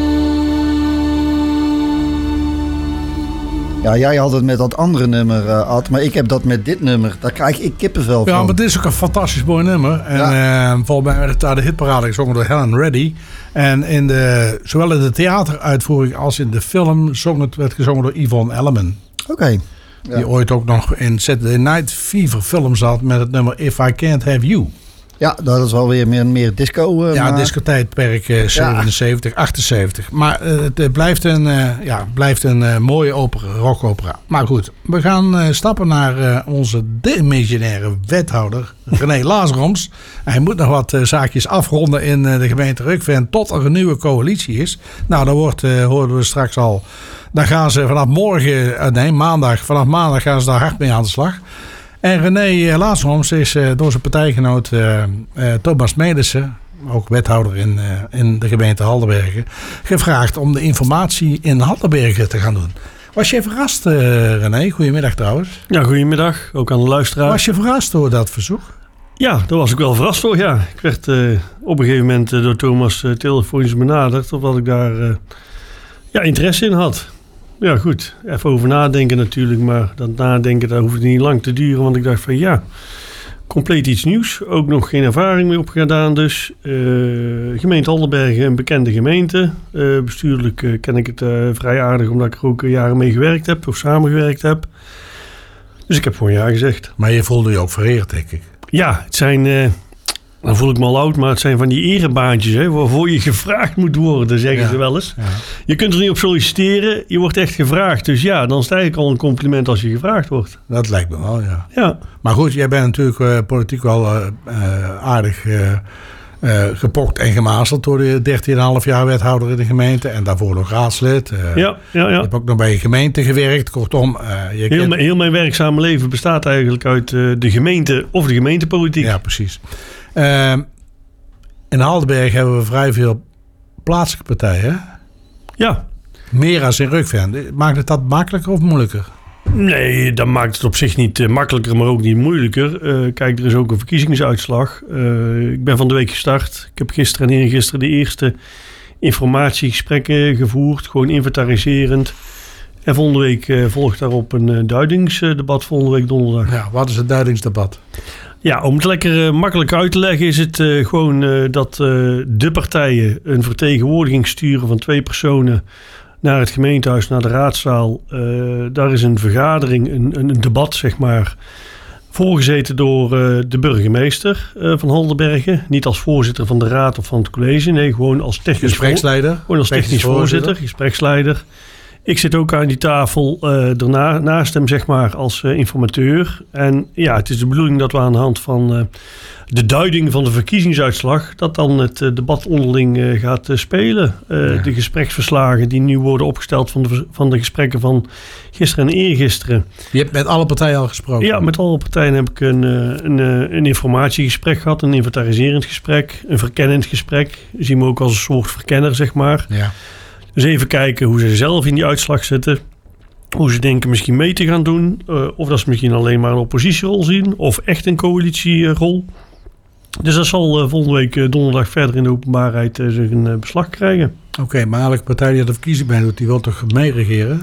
Ja, jij had het met dat andere nummer, uh, Ad, maar ik heb dat met dit nummer. Daar krijg ik kippenvel van. Ja, maar dit is ook een fantastisch mooi nummer. En ja. uh, volgens mij werd het daar de hitparade gezongen door Helen Reddy. En in de, zowel in de theateruitvoering als in de film zong het, werd gezongen door Yvonne Elliman. Oké. Okay. Ja. Die ooit ook nog in Saturday Night Fever film zat met het nummer If I Can't Have You. Ja, dat is wel weer meer, meer disco. Uh, ja, maar... discotijdperk uh, zevenenzeventig, ja. achtenzeventig. Maar uh, het blijft een, uh, ja, blijft een uh, mooie opera, rockopera. Maar goed, we gaan uh, stappen naar uh, onze demissionaire wethouder René Lazaroms. Hij moet nog wat uh, zaakjes afronden in uh, de gemeente Rukven tot er een nieuwe coalitie is. Nou, dan wordt, uh, hoorden we straks al. Dan gaan ze vanaf morgen, uh, nee maandag, vanaf maandag gaan ze daar hard mee aan de slag. En René Lazaroms is uh, door zijn partijgenoot uh, uh, Thomas Melissen, ook wethouder in, uh, in de gemeente Haldenbergen, gevraagd om de informatie in Haldenbergen te gaan doen. Was je verrast, uh, René? Goedemiddag trouwens. Ja, goedemiddag. Ook aan de luisteraar. Was je verrast door dat verzoek? Ja, daar was ik wel verrast door, ja. Ik werd uh, op een gegeven moment uh, door Thomas uh, telefonisch benaderd, omdat ik daar uh, ja, interesse in had. Ja, goed. Even over nadenken natuurlijk, maar dat nadenken, daar hoeft het niet lang te duren, want ik dacht van ja, compleet iets nieuws. Ook nog geen ervaring mee opgedaan dus. Uh, gemeente Haldenbergen, een bekende gemeente. Uh, bestuurlijk uh, ken ik het uh, vrij aardig, omdat ik er ook jaren mee gewerkt heb, of samengewerkt heb. Dus ik heb gewoon ja gezegd. Maar je voelde je ook vereerd, denk ik. Ja, het zijn... Uh, Dan voel ik me al oud, maar het zijn van die erebaantjes, hè, waarvoor je gevraagd moet worden, zeggen ja, ze wel eens. Ja. Je kunt er niet op solliciteren, je wordt echt gevraagd. Dus ja, dan is het eigenlijk al een compliment als je gevraagd wordt. Dat lijkt me wel, ja. ja. Maar goed, jij bent natuurlijk uh, politiek wel uh, uh, aardig uh, uh, gepokt en gemazeld door de dertien komma vijf jaar wethouder in de gemeente. En daarvoor nog raadslid. Uh, ja, ja, ja. Je hebt ook nog bij je gemeente gewerkt. Kortom, uh, je heel, kent... mijn, heel mijn werkzame leven bestaat eigenlijk uit uh, de gemeente of de gemeentepolitiek. Ja, precies. Uh, in Haldenberg hebben we vrij veel plaatselijke partijen. Ja. Meer als in Rukven. Maakt het dat makkelijker of moeilijker? Nee, dat maakt het op zich niet uh, makkelijker, maar ook niet moeilijker. Uh, kijk, er is ook een verkiezingsuitslag. Uh, ik ben van de week gestart. Ik heb gisteren en eergisteren de eerste informatiegesprekken gevoerd. Gewoon inventariserend. En volgende week uh, volgt daarop een uh, duidingsdebat volgende week donderdag. Ja, wat is het duidingsdebat? Ja, om het lekker uh, makkelijk uit te leggen is het uh, gewoon uh, dat uh, de partijen een vertegenwoordiging sturen van twee personen naar het gemeentehuis, naar de raadzaal. Uh, daar is een vergadering, een, een debat zeg maar, voorgezeten door uh, de burgemeester uh, van Haldenbergen. Niet als voorzitter van de raad of van het college, nee, gewoon als technisch gespreksleider. Voor, gewoon als technisch voorzitter, voorzitter, gespreksleider. Ik zit ook aan die tafel uh, erna, naast hem, zeg maar, als uh, informateur. En ja, het is de bedoeling dat we aan de hand van uh, de duiding van de verkiezingsuitslag, dat dan het uh, debat onderling uh, gaat uh, spelen. Uh, ja. De gespreksverslagen die nu worden opgesteld van de, van de gesprekken van gisteren en eergisteren. Je hebt met alle partijen al gesproken? Ja, met alle partijen heb ik een, een, een informatiegesprek gehad, een inventariserend gesprek, een verkennend gesprek. Je ziet me ook als een soort verkenner, zeg maar. Ja. Dus even kijken hoe ze zelf in die uitslag zitten. Hoe ze denken misschien mee te gaan doen. Uh, of dat ze misschien alleen maar een oppositierol zien. Of echt een coalitierol. Dus dat zal uh, volgende week uh, donderdag verder in de openbaarheid uh, zich een uh, beslag krijgen. Oké, okay, maar elke partij die er de verkiezing bij doet, die wil toch meeregeren?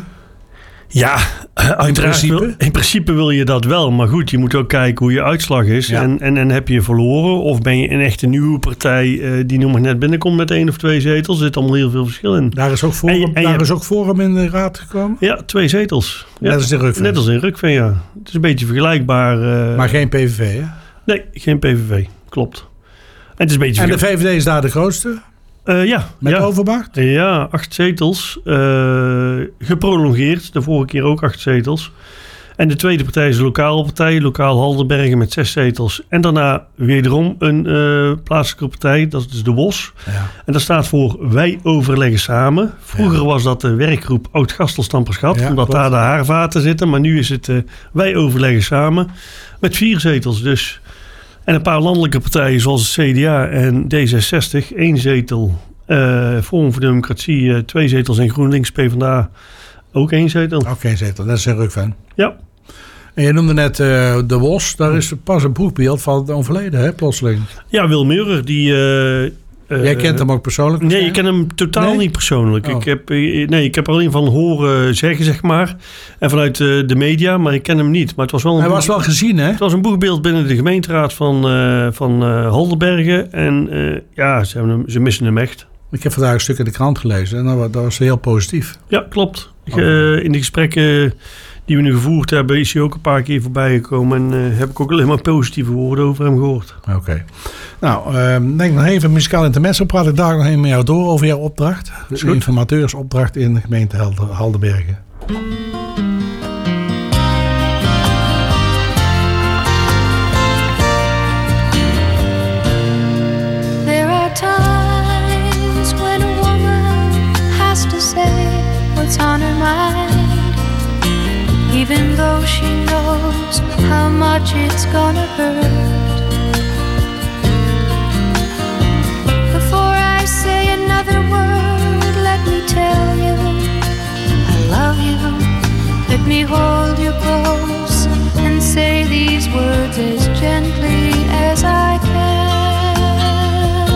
Ja, uiteraard. In principe? Wil, in principe wil je dat wel. Maar goed, je moet ook kijken hoe je uitslag is. Ja. En, en, en heb je verloren? Of ben je een echte nieuwe partij uh, die nog maar net binnenkomt met één of twee zetels? Er zit allemaal heel veel verschil in. Daar is ook Forum, en, en daar je, is ook Forum in de raad gekomen? Ja, twee zetels. Ja. Net als in Rukven? Net als in Rukven, ja. Het is een beetje vergelijkbaar. Uh, maar geen P V V, hè? Nee, geen P V V. Klopt. En, het is een beetje en de V V D is daar de grootste? Uh, ja. Met ja. Overmacht? Ja, acht zetels. Uh, geprolongeerd. De vorige keer ook acht zetels. En de tweede partij is de lokale partij. Lokaal Haldenbergen met zes zetels. En daarna wederom een uh, plaatselijke partij. Dat is de W O S. Ja. En dat staat voor Wij Overleggen Samen. Vroeger ja. was dat de werkgroep Oud-Gastelstramperschap. Ja, omdat klopt. Daar de haarvaten zitten. Maar nu is het uh, Wij Overleggen Samen. Met vier zetels dus. En een paar landelijke partijen zoals het C D A en D zesenzestig, één zetel. Uh, Forum voor Democratie, uh, twee zetels. En GroenLinks, PvdA, ook één zetel. Ook één zetel, dat is een Rukven. Ja. En je noemde net uh, de W O S, daar is pas een boekbeeld van het overleden, hè, plotseling. Ja, Wil Meurer, die... Uh, Uh, Jij kent hem ook persoonlijk? Nee, ik ken hem totaal nee? niet persoonlijk. Oh. Ik, heb, nee, ik heb er alleen van horen zeggen, zeg maar. En vanuit uh, de media, maar ik ken hem niet. Maar het was wel een Hij boeg... was wel gezien, hè? Het was een boegbeeld binnen de gemeenteraad van, uh, van uh, Haldenbergen. En uh, ja, ze, hebben hem, ze missen hem echt. Ik heb vandaag een stuk in de krant gelezen en dat, dat was heel positief. Ja, klopt. Oh. Uh, in de gesprekken die we nu gevoerd hebben, is hij ook een paar keer voorbij gekomen. En uh, heb ik ook alleen maar positieve woorden over hem gehoord. Oké. Okay. Nou, uh, denk nog even muzikaal intermezzo. Praat ik daar nog even met jou door over jouw opdracht. De informateursopdracht in de gemeente Haldenbergen. There are times when a woman has to say what's on her mind, even though she knows how much it's gonna hurt. Before I say another word, let me tell you I love you. Let me hold you close and say these words as gently as I can.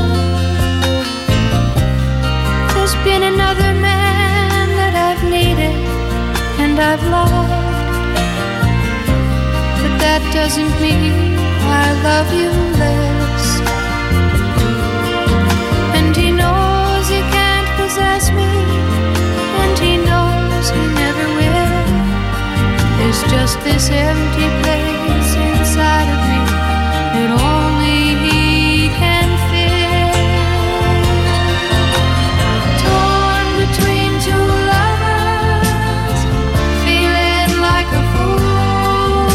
There's been another man that I've needed and I've loved, but that doesn't mean I love you less. And he knows he can't possess me, and he knows he never will. There's just this empty place inside of me that only he can fill. Torn between two lovers, feeling like a fool.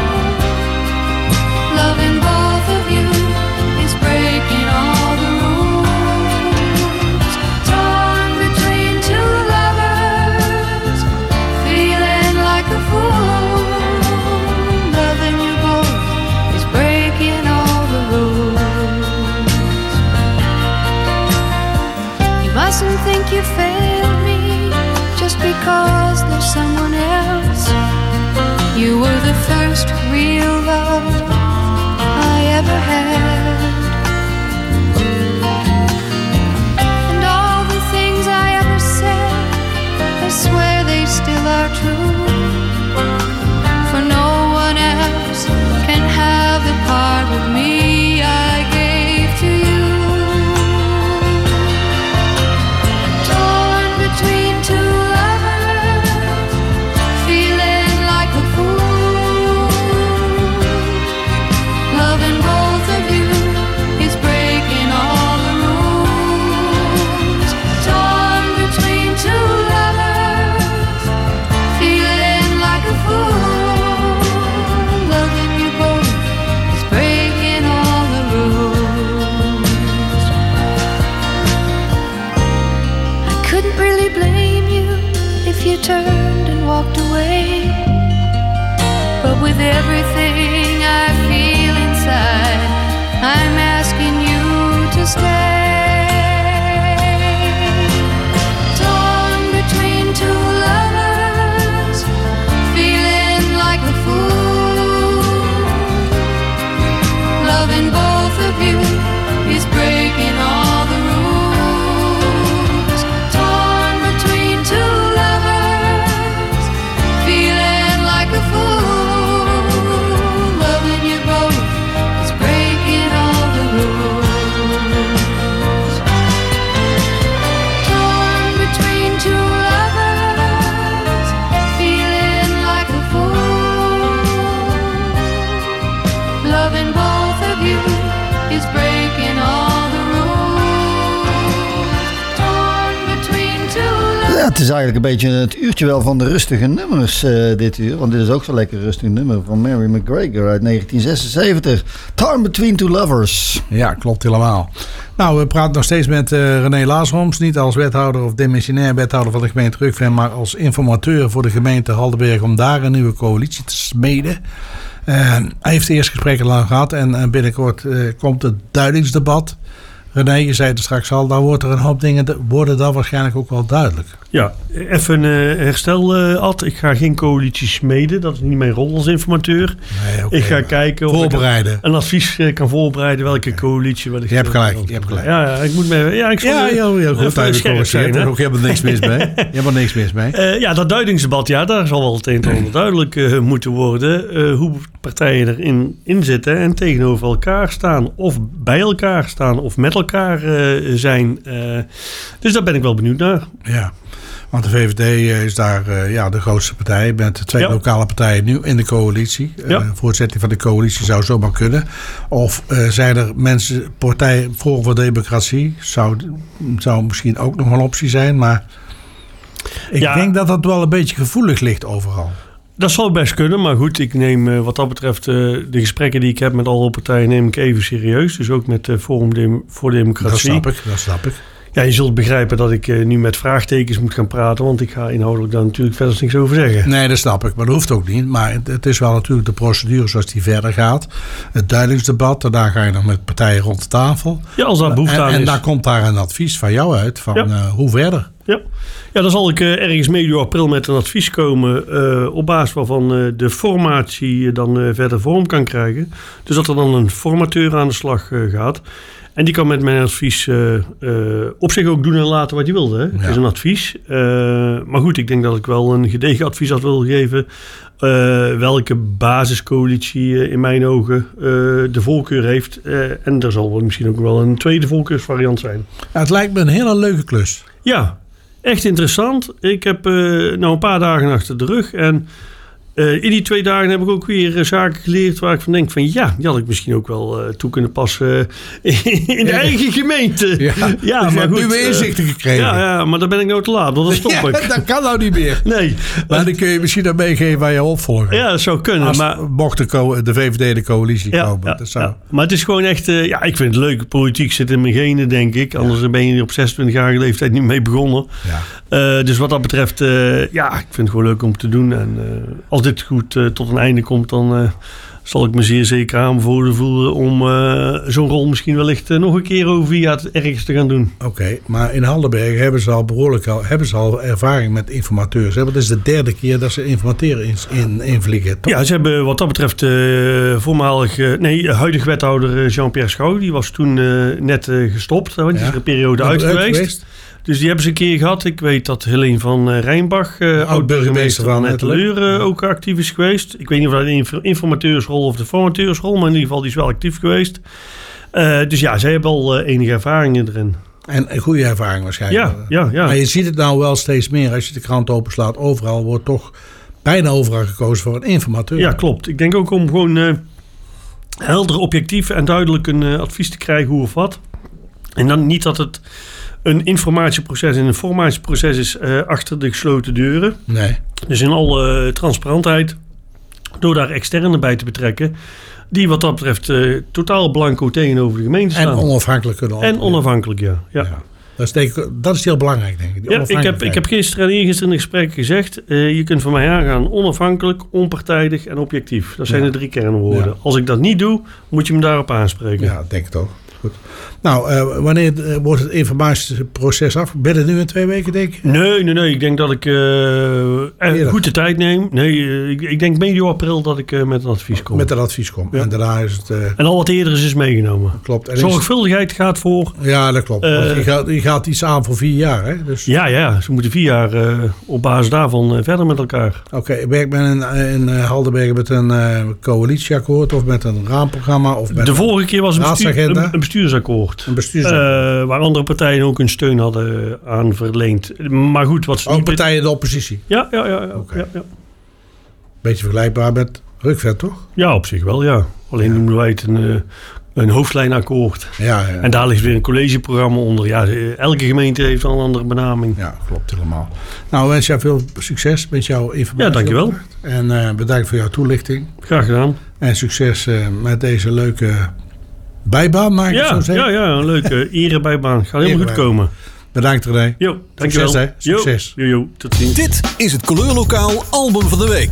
Loving both of you is breaking all the rules. Torn between two lovers, feeling like a fool. Loving you both is breaking all with everything I feel inside, I'm asking you to stay. Torn between two lovers, feeling like a fool. Loving both of you is breaking all the rules. Torn between two lovers, feeling like a fool. Loving you both is breaking all the rules. Torn between two lovers, feeling like a fool. Loving both of you is breaking all the rules. Torn between two lovers. Ja, het is eigenlijk een beetje het uurtje wel van de rustige nummers uh, dit uur. Want dit is ook zo'n lekker rustig nummer van Mary McGregor uit negentien zesenzeventig. Torn Between Two Lovers. Ja, klopt helemaal. Nou, we praten nog steeds met uh, René Laasroms. Niet als wethouder of demissionair wethouder van de gemeente Rukven, maar als informateur voor de gemeente Haldenberg om daar een nieuwe coalitie te smeden. Uh, hij heeft de eerste gesprekken lang gehad en uh, binnenkort uh, komt het duidelijksdebat. René, je zei het straks al, dan wordt er een hoop dingen, worden dan waarschijnlijk ook wel duidelijk. Ja, even een uh, herstel, uh, Ad. Ik ga geen coalitie smeden. Dat is niet mijn rol als informateur. Nee, okay, ik ga kijken of voorbereiden. ik een advies uh, kan voorbereiden welke coalitie. Wat ik je hebt gelijk, je hebt gelijk. Ja, ja, ik moet me... Ja, ik ja, heel, heel goed. Scherp zijn. Er ook helemaal niks mis mee. Je hebt er niks mis mee. Uh, ja, dat duidingsdebat, ja, daar zal wel het een en ander duidelijk uh, moeten worden. Uh, hoe partijen erin in zitten en tegenover elkaar staan. Of bij elkaar staan of met elkaar uh, zijn. Uh, dus daar ben ik wel benieuwd naar. Ja. Want de V V D is daar uh, ja, de grootste partij. Met de twee ja. lokale partijen nu in de coalitie. Ja. Uh, voortzetting van de coalitie zou zomaar kunnen. Of uh, zijn er mensen, partij Forum voor Democratie, zou, zou misschien ook nog een optie zijn. Maar ik ja. denk dat dat wel een beetje gevoelig ligt overal. Dat zou best kunnen, maar goed, ik neem uh, wat dat betreft uh, de gesprekken die ik heb met alle partijen neem ik even serieus. Dus ook met uh, Forum Dem- voor Democratie. Dat snap ik, dat snap ik. Ja, je zult begrijpen dat ik uh, nu met vraagtekens moet gaan praten, want ik ga inhoudelijk daar natuurlijk verder niks over zeggen. Nee, dat snap ik, maar dat hoeft ook niet. Maar het, het is wel natuurlijk de procedure zoals die verder gaat. Het duidelijksdebat, daarna ga je nog met partijen rond de tafel. Ja, als daar behoefte en, aan en is. daar komt daar een advies van jou uit, van ja. uh, hoe verder. Ja. ja, dan zal ik uh, ergens medio april met een advies komen uh, op basis waarvan uh, de formatie dan uh, verder vorm kan krijgen. Dus dat er dan een formateur aan de slag uh, gaat. En die kan met mijn advies uh, uh, op zich ook doen en laten wat hij wilde. Hè? Ja. Het is een advies. Uh, maar goed, ik denk dat ik wel een gedegen advies had willen geven. Uh, welke basiscoalitie uh, in mijn ogen uh, de voorkeur heeft. Uh, en er zal wel misschien ook wel een tweede voorkeursvariant zijn. Ja, het lijkt me een hele leuke klus. Ja, echt interessant. Ik heb uh, nou een paar dagen achter de rug en... Uh, in die twee dagen heb ik ook weer uh, zaken geleerd waar ik van denk van ja, die had ik misschien ook wel uh, toe kunnen passen uh, in de ja. eigen gemeente. Ja, ja dus maar je goed, hebt nu weer inzichten uh, gekregen. Ja, ja, maar dan ben ik nou te laat, want dan stop ja, ik. Dat kan nou niet meer. Nee. Maar, maar dan kun je misschien dan meegeven aan je opvolger. Ja, dat zou kunnen. Als, maar, mocht de, co- de V V D de coalitie ja, komen. Ja, dat zou... ja. Maar het is gewoon echt, uh, ja, ik vind het leuk. Politiek zit in mijn genen, denk ik. Anders ja. ben je er op zesentwintigjarige leeftijd niet mee begonnen. Ja. Uh, dus wat dat betreft, uh, ja, ik vind het gewoon leuk om te doen. En uh, als dit goed uh, tot een einde komt, dan uh, zal ik me zeer zeker aanbevolen voelen om uh, zo'n rol misschien wellicht uh, nog een keer over via het ergens te gaan doen. Oké, okay, maar in Haldenberg hebben ze al behoorlijk al, hebben ze al ervaring met informateurs. Hè? Want het is de derde keer dat ze informateren in, in, invliegen. Toch? Ja, ze hebben wat dat betreft uh, voormalig, uh, nee, huidig wethouder uh, Jean-Pierre Schouw, die was toen uh, net uh, gestopt. Want die ja. is er een periode uit geweest. geweest. Dus die hebben ze een keer gehad. Ik weet dat Helene van uh, Rijnbach, uh, oud-burgemeester van Etteleur, uh, ook actief is geweest. Ik weet niet of dat de informateursrol of de formateursrol, maar in ieder geval die is wel actief geweest. Uh, dus ja, zij hebben al uh, enige ervaringen erin. En een goede ervaring waarschijnlijk. Ja, ja, ja. Maar je ziet het nou wel steeds meer. Als je de krant openslaat, overal wordt toch bijna overal gekozen voor een informateur. Ja, klopt. Ik denk ook om gewoon uh, helder, objectief en duidelijk een uh, advies te krijgen hoe of wat. En dan niet dat het een informatieproces en een formatieproces is uh, achter de gesloten deuren. Nee. Dus in alle uh, transparantheid, door daar externen bij te betrekken, die wat dat betreft uh, totaal blanco tegenover de gemeente staan. En onafhankelijk kunnen En onafhankelijk, ja. ja. ja. Dat is, denk ik, dat is heel belangrijk, denk ik. Ja, ik heb, ik heb gisteren en eergisteren in een gesprek gezegd... Uh, je kunt van mij aangaan onafhankelijk, onpartijdig en objectief. Dat zijn ja. de drie kernwoorden. Ja. Als ik dat niet doe, moet je me daarop aanspreken. Ja, denk ik toch. Goed. Nou, uh, wanneer uh, wordt het informatieproces af? Ben je nu in twee weken, denk ik? Nee, nee, nee. Ik denk dat ik uh, goed de tijd neem. Nee, uh, ik, ik denk medio april dat ik uh, met een advies kom. Met een advies kom. Ja. En daarna is het... Uh, en al wat eerder is, is meegenomen. Klopt. En zorgvuldigheid gaat voor... Ja, dat klopt. Uh, je, gaat, je gaat iets aan voor vier jaar, hè? Dus... Ja, ja. Ze moeten vier jaar uh, op basis daarvan uh, verder met elkaar. Oké. Okay, werkt men in, in uh, Haldenbergen met een uh, coalitieakkoord of met een raamprogramma? Of met de vorige keer was een, bestuur, een, een bestuursakkoord. Een bestuursakkoord. Uh, waar andere partijen ook hun steun hadden aan verleend. Maar goed, wat ze ook niet... partijen in de oppositie? Ja, ja, ja. ja, okay. ja, ja. Beetje vergelijkbaar met Rukven, toch? Ja, op zich wel, ja. Alleen ja. noemen wij het een, uh, een hoofdlijnakkoord. Ja, ja. En daar ligt weer een collegeprogramma onder. Ja, elke gemeente heeft al een andere benaming. Ja, klopt helemaal. Nou, wens jou veel succes met jouw informatie. Ja, dankjewel. En uh, bedankt voor jouw toelichting. Graag gedaan. En succes uh, met deze leuke... bijbaan, mag ik ja, zo zeggen? Ja, ja, een leuke erebijbaan. Gaat helemaal goed komen. Bedankt René. Jo, dankjewel. Succes, hè. Succes. Jo, jo, jo, tot ziens. Dit is het Kleurlokaal album van de week.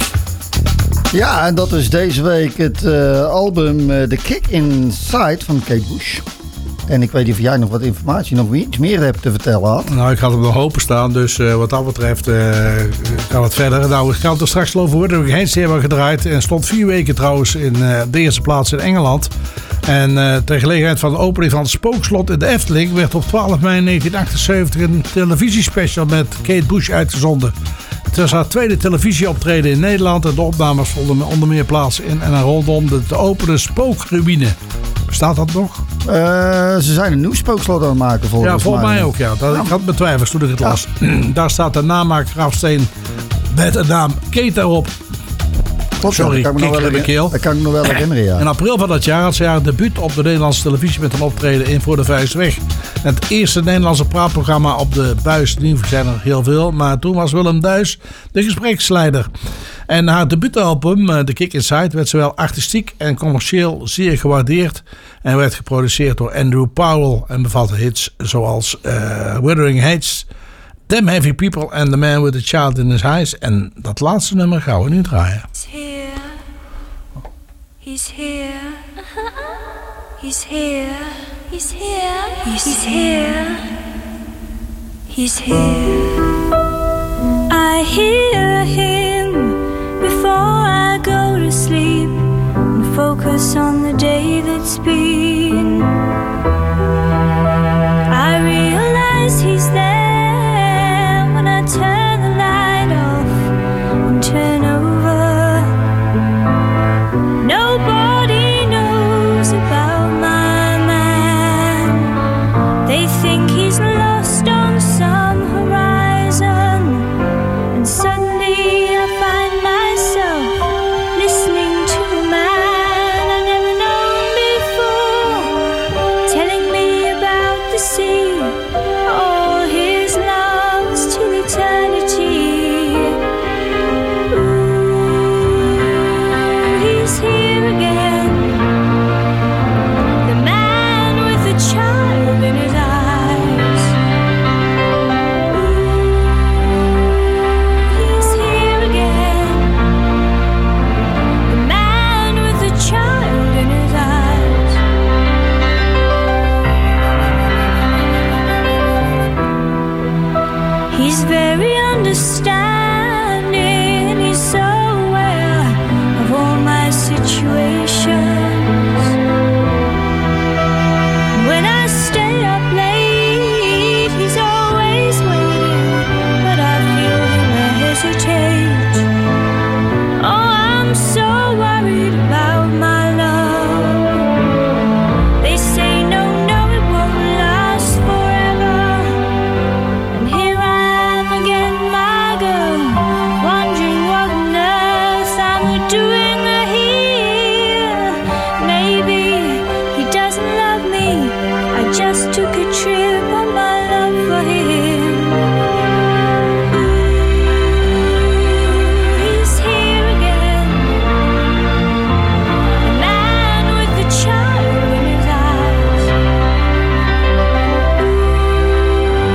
Ja, en dat is deze week het uh, album uh, The Kick Inside van Kate Bush. En ik weet niet of jij nog wat informatie, nog iets meer hebt te vertellen had. Nou, ik had hem nog openstaan, dus uh, wat dat betreft uh, kan het verder. Nou, ik kan het er straks over worden. Ik heb geen serie gedraaid en stond vier weken trouwens in uh, de eerste plaats in Engeland. En uh, ter gelegenheid van de opening van het Spookslot in de Efteling werd op twaalf mei negentien achtenzeventig een televisiespecial met Kate Bush uitgezonden. Het was haar tweede televisieoptreden in Nederland en de opnames vonden onder meer plaats in en rondom de te openen Spookruïne. Bestaat dat nog? Uh, ze zijn een nieuw spookslot aan het maken volgens mij. Ja, volgens mij, mij ook. Ja. Dat, ja. Ik had betwijfels toen ik het ja. las. Daar staat de namaakgrafsteen met de naam Kate daarop. Klopt, Sorry, dat kan, ik me wel dat kan ik me nog wel herinneren, ja. In april van dat jaar had ze haar debuut op de Nederlandse televisie met een optreden in Voor de Vuistweg. Het eerste Nederlandse praatprogramma op de buis. Nu zijn er heel veel, maar toen was Willem Duis de gespreksleider. En haar debuutalbum, The Kick Inside, werd zowel artistiek en commercieel zeer gewaardeerd. En werd geproduceerd door Andrew Powell en bevatte hits zoals uh, Wuthering Heights, Damn Heavy People and The Man With A Child In His Eyes. En dat laatste nummer gaan we nu draaien. He's here. He's here. He's here. He's here. He's here. He's here. I hear him before I go to sleep and focus on the day that's been. I realize he's there when I turn the light off and turn over. Nobody knows about my man. They think he's lost on some horizon, and suddenly I find myself listening to a man I've never known before, telling me about the sea, all his loves till eternity. Ooh, he's here again, the man with the child in his eyes. Ooh, he's here again, the man with the child in his eyes. He's very understanding, he's so aware of all my situations. When I stay up late, he's always waiting, but I feel him hesitate. Oh, I'm so worried about my love. They say no, no, it won't last forever. And here I am again, my girl, wondering what on earth I'm doing here. Maybe he doesn't love me, I just took a trip on my love for him. He's here again, the man with the child in his eyes.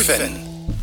Rukven.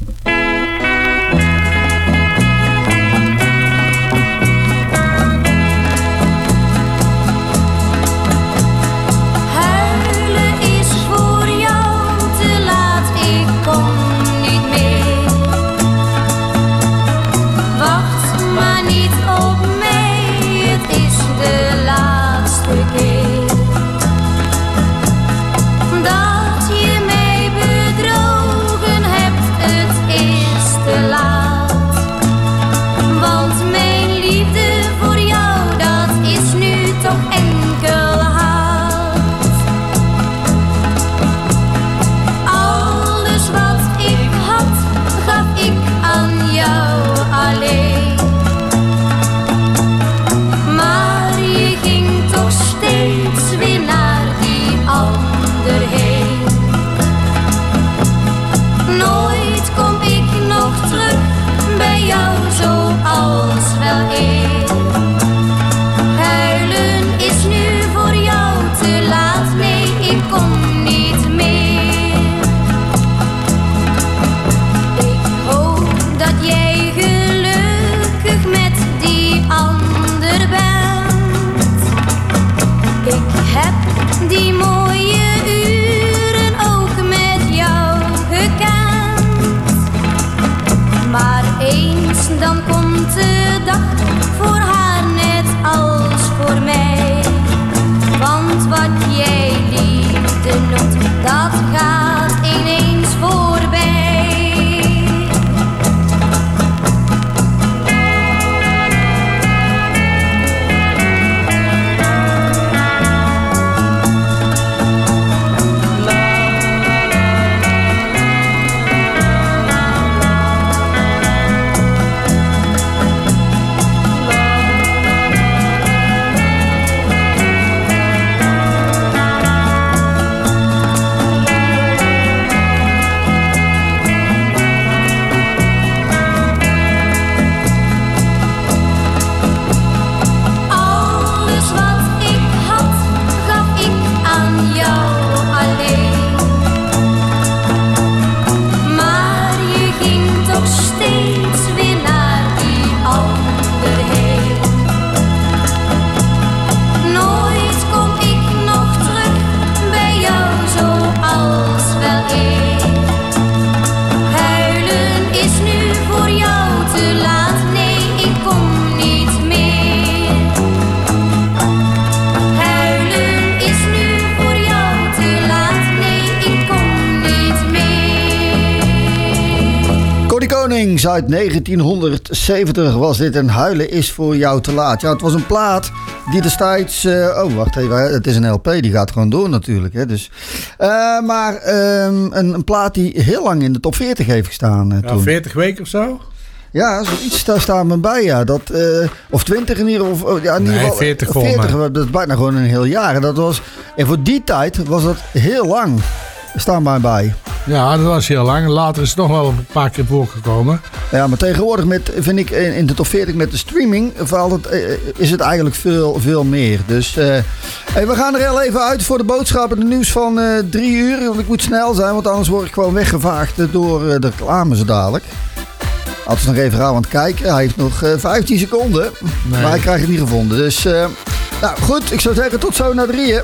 Uit negentienhonderdzeventig was dit en Huilen is voor jou te laat. Ja, het was een plaat die destijds... Uh, oh, wacht even. Het is een L P, die gaat gewoon door natuurlijk. Hè, dus. uh, maar uh, een, een plaat die heel lang in de top veertig heeft gestaan. Uh, ja, toen. veertig weken of zo? Ja, zoiets daar staat me bij, ja. Dat, uh, of twintig in ieder geval. Ja, in nee, ieder geval, veertig veertig, dat is bijna gewoon een heel jaar. En, dat was, en voor die tijd was dat heel lang. Staan mij bij. Ja, dat was heel lang. Later is het nog wel een paar keer voorgekomen. Ja, maar tegenwoordig met, vind ik in de top veertig met de streaming valt het, is het eigenlijk veel, veel meer. Dus uh, hey, we gaan er heel even uit voor de boodschappen. De nieuws van uh, drie uur. Want ik moet snel zijn, want anders word ik gewoon weggevaagd door uh, de reclame zo dadelijk. Altijd nog even aan het kijken. Hij heeft nog uh, vijftien seconden. Nee. Maar hij krijgt het niet gevonden. Dus uh, nou goed, ik zou zeggen tot zo naar drieën.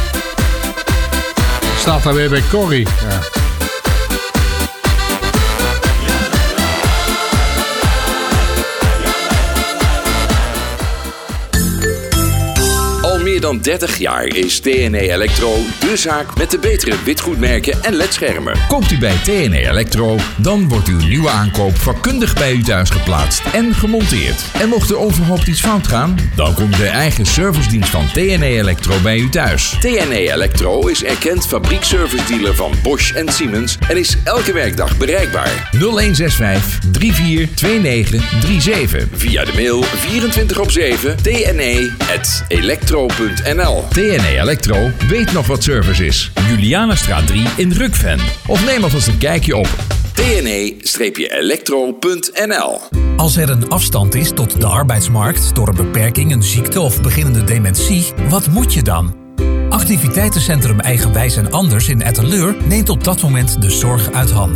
Staat daar weer bij Corrie. Ja. Meer dan dertig jaar is T N E Electro de zaak met de betere witgoedmerken en ledschermen. Koopt u bij T N E Electro, dan wordt uw nieuwe aankoop vakkundig bij u thuis geplaatst en gemonteerd. En mocht er onverhoopt iets fout gaan, dan komt de eigen servicedienst van T N E Electro bij u thuis. T N E Electro is erkend fabriekservice-dealer van Bosch en Siemens en is elke werkdag bereikbaar. nul een zes vijf drie vier twee negen drie zeven. Via de mail vierentwintig op zeven t n e punt electro punt n l. T N E Electro weet nog wat service is. Julianastraat drie in Rukven. Of neem alvast een kijkje op t n e electro punt n l. Als er een afstand is tot de arbeidsmarkt door een beperking, een ziekte of beginnende dementie, wat moet je dan? Activiteitencentrum Eigenwijs en Anders in Etteleur neemt op dat moment de zorg uit handen.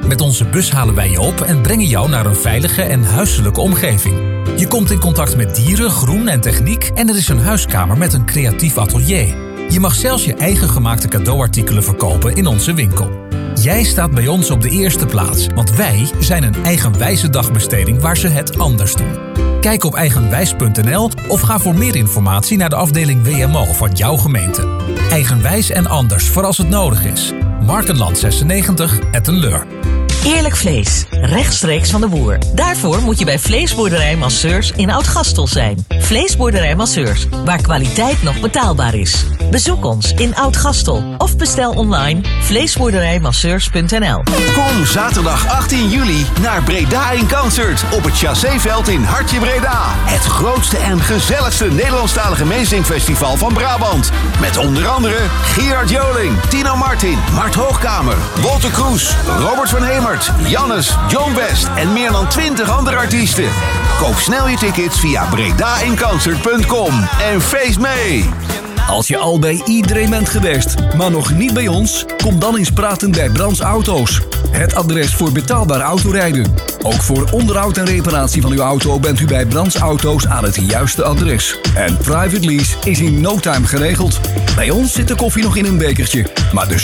Met onze bus halen wij je op en brengen jou naar een veilige en huiselijke omgeving. Je komt in contact met dieren, groen en techniek en er is een huiskamer met een creatief atelier. Je mag zelfs je eigen gemaakte cadeauartikelen verkopen in onze winkel. Jij staat bij ons op de eerste plaats, want wij zijn een eigenwijze dagbesteding waar ze het anders doen. Kijk op eigenwijs punt n l of ga voor meer informatie naar de afdeling W M O van jouw gemeente. Eigenwijs en anders voor als het nodig is. Markenland zesennegentig, Etten-Leur. Eerlijk vlees, rechtstreeks van de boer. Daarvoor moet je bij Vleesboerderij Masseurs in Oud-Gastel zijn. Vleesboerderij Masseurs, waar kwaliteit nog betaalbaar is. Bezoek ons in Oud-Gastel of bestel online vleesboerderijmasseurs punt n l. Kom zaterdag achttien juli naar Breda in Concert op het Chasséveld in Hartje Breda. Het grootste en gezelligste Nederlandstalige meezingfestival van Brabant. Met onder andere Gerard Joling, Tino Martin, Mart Hoogkamer, Wolter Kroes, Robert van Hemert, Jannes, John West en meer dan twintig andere artiesten. Koop snel je tickets via breda in concert punt com en feest mee! Als je al bij iedereen bent geweest, maar nog niet bij ons, kom dan eens praten bij Brands Auto's. Het adres voor betaalbaar autorijden. Ook voor onderhoud en reparatie van uw auto bent u bij Brands Auto's aan het juiste adres. En private lease is in no time geregeld. Bij ons zit de koffie nog in een bekertje, maar de